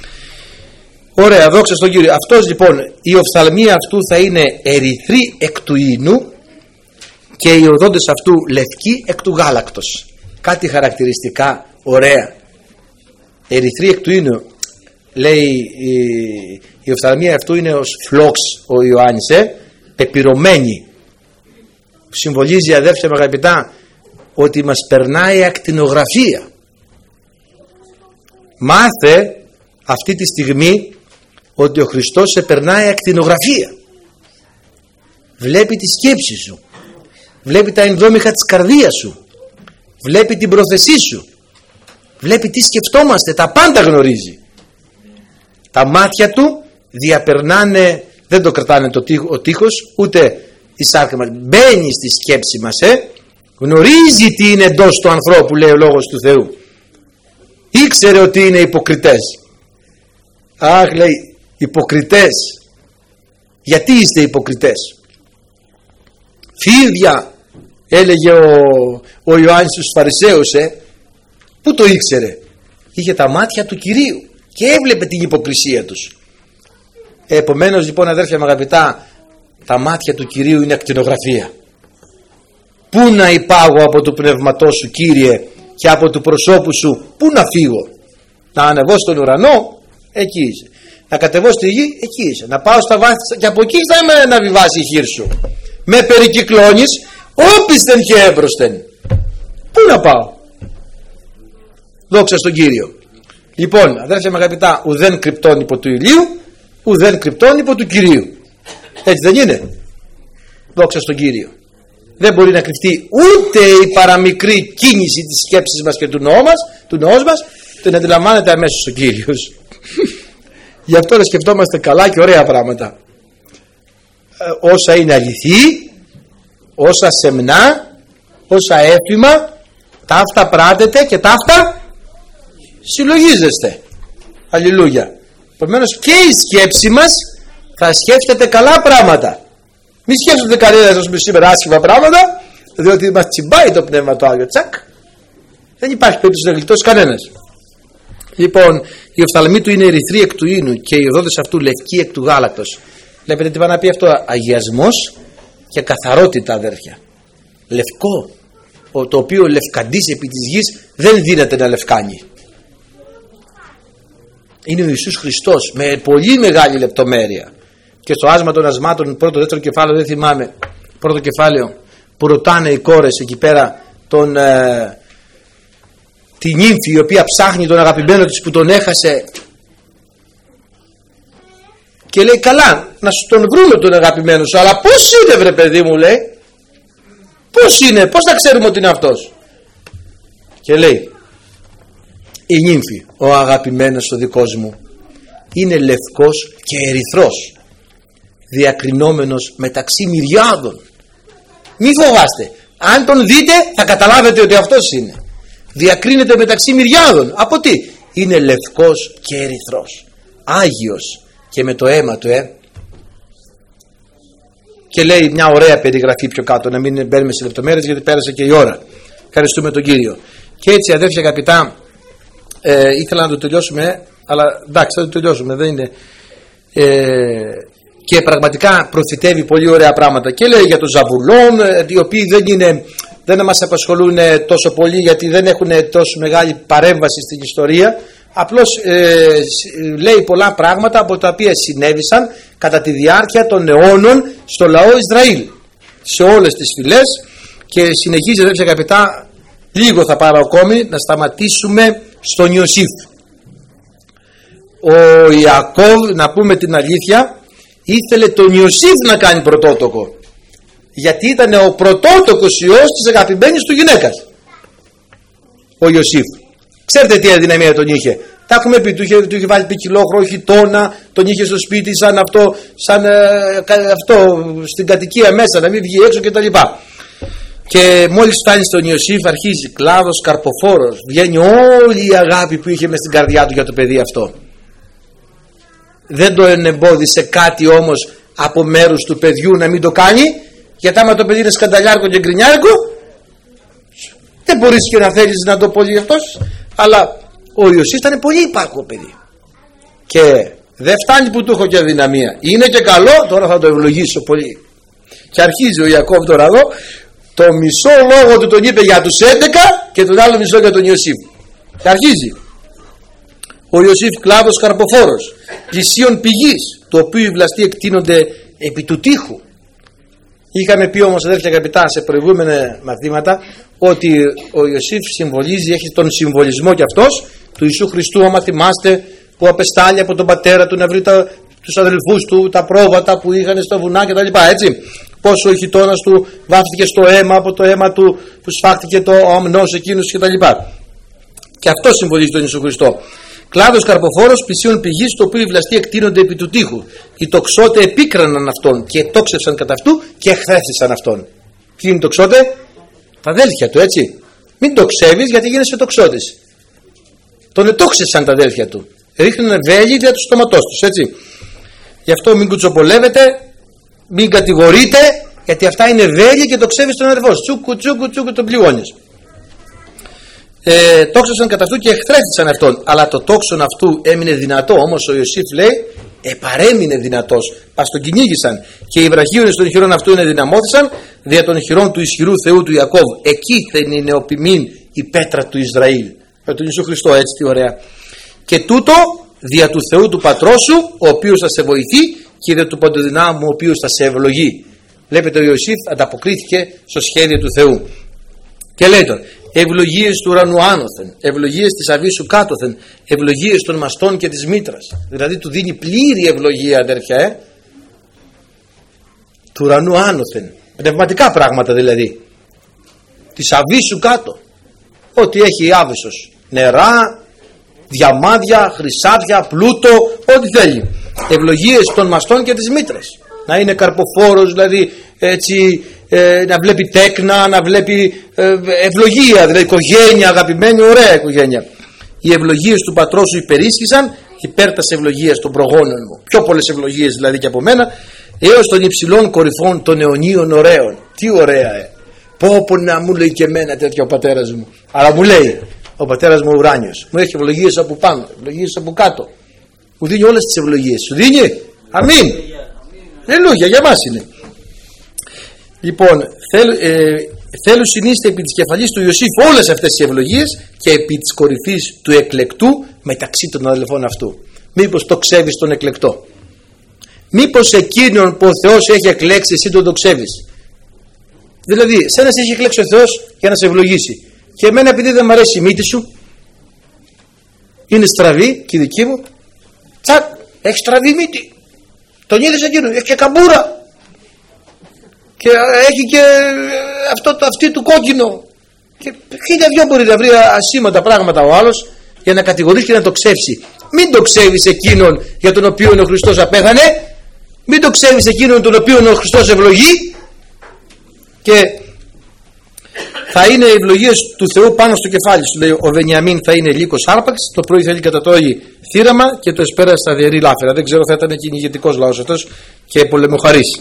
S1: Ωραία, δόξα στον Κύριο. Αυτός λοιπόν, η οφθαλμία αυτού θα είναι ερυθρή εκ του ίνου και οι οδόντες αυτού λευκοί εκ του γάλακτος. Κάτι χαρακτηριστικά ωραία. Ερυθρή εκ του ίνου, λέει η οφθαλμία αυτού είναι ως φλόξ ο Ιωάννης, πεπυρωμένη. Συμβολίζει, αδέρφια μου αγαπητά, ότι μας περνάει ακτινογραφία. Μάθε αυτή τη στιγμή ότι ο Χριστός σε περνάει ακτινογραφία. Βλέπει τη σκέψη σου, βλέπει τα ενδόμηχα της καρδίας σου, βλέπει την πρόθεσή σου, βλέπει τι σκεφτόμαστε, τα πάντα γνωρίζει. Τα μάτια του διαπερνάνε, δεν το κρατάνε ο τείχος ούτε η σάρκα μας, μπαίνει στη σκέψη μας, γνωρίζει τι είναι εντός του ανθρώπου, λέει ο Λόγος του Θεού. Ήξερε ότι είναι υποκριτές. Αχ, λέει, υποκριτές. Γιατί είστε υποκριτές? Φίδια, έλεγε ο Ιωάννης στους Φαρισαίους. Πού το ήξερε? Είχε τα μάτια του Κυρίου και έβλεπε την υποκρισία τους. Επομένως λοιπόν, αδέρφια μου αγαπητά, τα μάτια του Κυρίου είναι ακτινογραφία. Πού να υπάγω από το πνεύματό σου, Κύριε, και από του προσώπου σου? Πού να φύγω? Να ανεβώ στον ουρανό? Εκεί είσαι. Να κατεβώ στη γη? Εκεί είσαι. Να πάω στα βάθη και από εκεί θα με να βιβάσει η χείρ σου. Με περικυκλώνεις όπισθεν και έμπροσθεν. Πού να πάω? Δόξα στον Κύριο. Λοιπόν, αδέρφια μου αγαπητά, ουδέν κρυπτών υπό του ηλίου, ουδέν κρυπτών υπό του Κυρίου. Έτσι δεν είναι? Δόξα στον Κύριο. Δεν μπορεί να κρυφτεί ούτε η παραμικρή κίνηση της σκέψης μας και του νόου μας, την αντιλαμβάνεται αμέσως ο Κύριος. Γι' αυτό να σκεφτόμαστε καλά και ωραία πράγματα. Όσα είναι αληθή, όσα σεμνά, όσα έφημα, τα αυτά πράτετε και τα αυτά συλλογίζεστε. Αλληλούια. Επομένως και η σκέψη μας θα σκέφτεται καλά πράγματα. Μην σκέφτεται κανένας ως σήμερα άσχημα πράγματα, διότι μας τσιμπάει το Πνεύμα το Άγιο. Τσακ. Δεν υπάρχει περίπτωση να γλιτώσει κανένας. Λοιπόν, η οφθαλμή του είναι ερυθρή εκ του ίνου και οι οδόντες αυτού λευκοί εκ του γάλακτος. Βλέπετε τι πάει να πει αυτό? Αγιασμός και καθαρότητα, αδέρφια. Λευκό, το οποίο λευκαντής επί της γης δεν δύναται να λευκάνει. Είναι ο Ιησούς Χριστός με πολύ μεγάλη λεπτομέρεια. Και στο άσμα των ασμάτων, πρώτο δεύτερο κεφάλαιο, δεν θυμάμαι, πρώτο κεφάλαιο, που ρωτάνε οι κόρες εκεί πέρα τη νύμφη η οποία ψάχνει τον αγαπημένο της που τον έχασε, και λέει, καλά, να σου τον βρούμε τον αγαπημένο σου, αλλά πώς είναι βρε παιδί μου, λέει, πώς είναι, πώς θα ξέρουμε ότι είναι αυτός? Και λέει η νύμφη, ο αγαπημένος ο δικός μου είναι λευκός και ερυθρός, διακρινόμενος μεταξύ μυριάδων. Μη φοβάστε, αν τον δείτε θα καταλάβετε ότι αυτός είναι. Διακρίνεται μεταξύ μυριάδων. Από τι? Είναι λευκός και ερυθρός, άγιος και με το αίμα του. Και λέει μια ωραία περιγραφή πιο κάτω, να μην μπαίνουμε σε λεπτομέρειες γιατί πέρασε και η ώρα. Ευχαριστούμε τον Κύριο. Και έτσι, αδέρφια αγαπητά, ήθελα να το τελειώσουμε, αλλά εντάξει, θα το τελειώσουμε, δεν είναι. Και πραγματικά προφητεύει πολύ ωραία πράγματα και λέει για τους Ζαβουλών, οι οποίοι δεν μας απασχολούν τόσο πολύ γιατί δεν έχουν τόσο μεγάλη παρέμβαση στην ιστορία. Απλώς λέει πολλά πράγματα από τα οποία συνέβησαν κατά τη διάρκεια των αιώνων στο λαό Ισραήλ, σε όλες τις φυλές. Και συνεχίζει, αδέρφια αγαπητά, λίγο θα πάρω ακόμη, να σταματήσουμε στον Ιωσήφ. Ο Ιακώβ, να πούμε την αλήθεια, ήθελε τον Ιωσήφ να κάνει πρωτότοκο, γιατί ήταν ο πρωτότοκος ιός της αγαπημένης του γυναίκας, ο Ιωσήφ. Ξέρετε τι αδυναμία τον είχε? Τα έχουμε πει, του είχε βάλει ποικιλόχρο χιτώνα, τον είχε στο σπίτι σαν αυτό στην κατοικία μέσα, να μην βγει έξω κτλ. Και μόλις φτάνει στον Ιωσήφ αρχίζει κλάδος καρποφόρος, βγαίνει όλη η αγάπη που είχε μες στην καρδιά του για το παιδί αυτό. Δεν το εμπόδισε κάτι όμως από μέρους του παιδιού να μην το κάνει, γιατί άμα το παιδί είναι σκανταλιάρικο και γκρινιάρικο, δεν μπορείς και να θέλεις να το πολύ αυτός. Αλλά ο Ιωσήφ ήταν πολύ υπάκουο παιδί και Δεν φτάνει που του έχω και αδυναμία. Είναι και καλό, τώρα θα το ευλογήσω πολύ. Και αρχίζει ο Ιακώβ τώρα εδώ. Το μισό λόγο του τον είπε για τους 11 και τον άλλο μισό για τον Ιωσήφ. Και αρχίζει. Ο Ιωσήφ κλάδος καρποφόρος, πλησίον πηγής, το οποίο οι βλαστοί εκτείνονται επί του τείχου. Είχαμε πει όμως, αδέρφια αγαπητά, σε προηγούμενα μαθήματα, ότι ο Ιωσήφ συμβολίζει, έχει τον συμβολισμό κι αυτός του Ιησού Χριστού. Άμα θυμάστε, που απεστάλει από τον πατέρα του να βρει τους αδελφούς του, τα πρόβατα που είχαν στο βουνά κτλ. Έτσι. Πόσο ο χιτώνας του βάφτηκε στο αίμα, από το αίμα του που σφάχτηκε το αμνός εκείνος κτλ. Και αυτό συμβολίζει τον Ιησού Χριστό. Κλάδος καρποφόρος, πλησίον πηγής, το οποίο οι βλαστοί εκτείνονται επί του τείχου. Οι τοξότε επίκραναν αυτόν και τόξευσαν κατά αυτού και εχθρέφτησαν αυτόν. Ποιοι είναι οι τοξότε? Τα αδέλφια του, έτσι. Μην τοξεύεις γιατί γίνεσαι τοξότης. Τον ετόξευσαν τα αδέλφια του. Ρίχνουν βέλη δια του στόματός τους, έτσι. Γι' αυτό μην κουτσοπολεύετε, μην κατηγορείτε, γιατί αυτά είναι βέλη και τοξεύεις τον αδελφό. Τσούκου, τσούκου, τσούκου, τον πληγώνεις. Τόξωσαν κατά αυτού και εχθρέφτησαν αυτόν. Αλλά το τόξον αυτού έμεινε δυνατό. Όμως ο Ιωσήφ λέει παρέμεινε δυνατός. Πας τον κυνήγησαν. Και οι βραχίονες των χειρών αυτού ενδυναμώθησαν δια των χειρών του ισχυρού Θεού του Ιακώβ. Εκεί θα είναι η νεοπιμήν η πέτρα του Ισραήλ. Με τον Ιησού Χριστό, έτσι, τι ωραία. Και τούτο δια του Θεού του πατρός σου, ο οποίος θα σε βοηθεί, και δια του παντοδυνάμου, ο οποίος θα σε ευλογεί. Βλέπετε, ο Ιωσήφ ανταποκρίθηκε στο σχέδιο του Θεού. Και λέει τώρα, ευλογίες του ουρανού άνωθεν, ευλογίες της αβύσσου κάτωθεν, ευλογίες των μαστών και της μήτρας. Δηλαδή του δίνει πλήρη ευλογία, αδέρφια, του ουρανού άνωθεν. Πνευματικά πράγματα δηλαδή. Της αβύσσου κάτω. Ό,τι έχει άβυσσος. Νερά, διαμάδια, χρυσάφια, πλούτο, ό,τι θέλει. Ευλογίες των μαστών και της μήτρας. Να είναι καρποφόρος, δηλαδή έτσι, να βλέπει τέκνα, να βλέπει ευλογία, δηλαδή οικογένεια, αγαπημένη, ωραία οικογένεια. Οι ευλογίες του πατρός σου υπερίσχυσαν υπέρ τας ευλογίας των προγόνων μου. Πιο πολλές ευλογίες δηλαδή και από μένα, έως των υψηλών κορυφών των αιωνίων ωραίων. Τι ωραία, Πω να μου λέει και εμένα τέτοιο ο πατέρας μου. Αλλά μου λέει, ο πατέρας μου ουράνιος, μου έχει ευλογίες από πάνω, ευλογίες από κάτω. Μου δίνει όλες τις ευλογίες. Σου δίνει. Αμήν. Αλληλούια, για μας είναι. Λοιπόν, θέλω συνείστε επί της κεφαλής του Ιωσήφ όλες αυτές τις ευλογίες και επί της κορυφής του εκλεκτού μεταξύ των αδελφών αυτού. Μήπως το ξέβεις τον εκλεκτό? Μήπως εκείνον που ο Θεός έχει εκλέξει εσύ τον τοξεύεις? Δηλαδή, σένα σε έχει εκλέξει ο Θεός για να σε ευλογήσει. Και εμένα, επειδή δεν μου αρέσει η μύτη σου, είναι στραβή και η δική μου, τσακ, έχει στραβή μύτη. Τον είδες εκείνο, έχει και καμπούρα. Και έχει και αυτή του κόκκινο. Και χίλια δυο μπορεί να βρει ασήμαντα πράγματα ο άλλος για να κατηγορήσει και να το ξεύσει. Μην το ξεύεις εκείνον για τον οποίο ο Χριστός απέθανε. Μην το ξεύεις εκείνον τον οποίο ο Χριστός ευλογεί. Και θα είναι οι ευλογίες του Θεού πάνω στο κεφάλι σου. Λέει ο Βενιαμίν θα είναι λύκος άρπαξ, το πρωί θέλει κατατρώει θύραμα και το εσπέρα σταδιερή λάφυρα. Δεν ξέρω, θα ήταν κυνηγετικός λαός αυτός και πολεμοχαρής.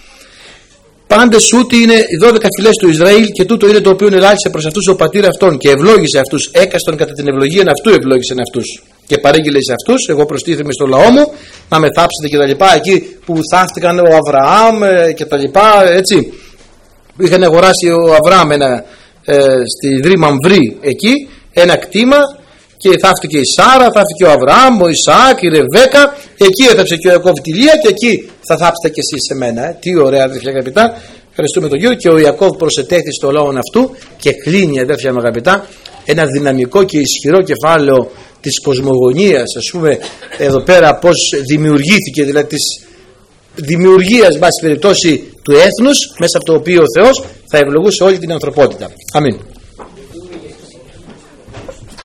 S1: Πάντες ούτι είναι οι 12 φυλές του Ισραήλ και τούτο είναι το οποίο ελάχισε προς αυτούς ο πατήρ αυτών και ευλόγησε αυτούς, έκαστον κατά την ευλογία αυτού ευλόγησε αυτούς. Και παρήγγειλε σε αυτούς, εγώ προστίθεμαι στο λαό μου να με θάψετε κτλ. Εκεί που θαύτηκαν ο Αβραάμ κτλ. Έτσι. Είχαν αγοράσει ο Αβραάμ στη Δρή Μαμβρή εκεί ένα κτήμα και θαύτηκε η Σάρα, θαύτηκε ο Αβραάμ, ο Ισαάκ, η Ρεβέκα. Εκεί έθαψε και ο Ιακώβ τη Λία και εκεί θα θάψετε και εσείς σε μένα. Τι ωραία, αδέρφια αγαπητά. Ευχαριστούμε τον Κύριο. Και ο Ιακώβ προσετέθη στο λαό αυτού και κλείνει, αδέρφια μου αγαπητά, ένα δυναμικό και ισχυρό κεφάλαιο της κοσμογονίας, ας πούμε, εδώ πέρα πώς δημιουργήθηκε, δηλαδή της δημιουργίας, βάση περιπτώσει, του έθνους, μέσα από το οποίο ο Θεός θα ευλογούσε όλη την ανθρωπότητα. Αμήν.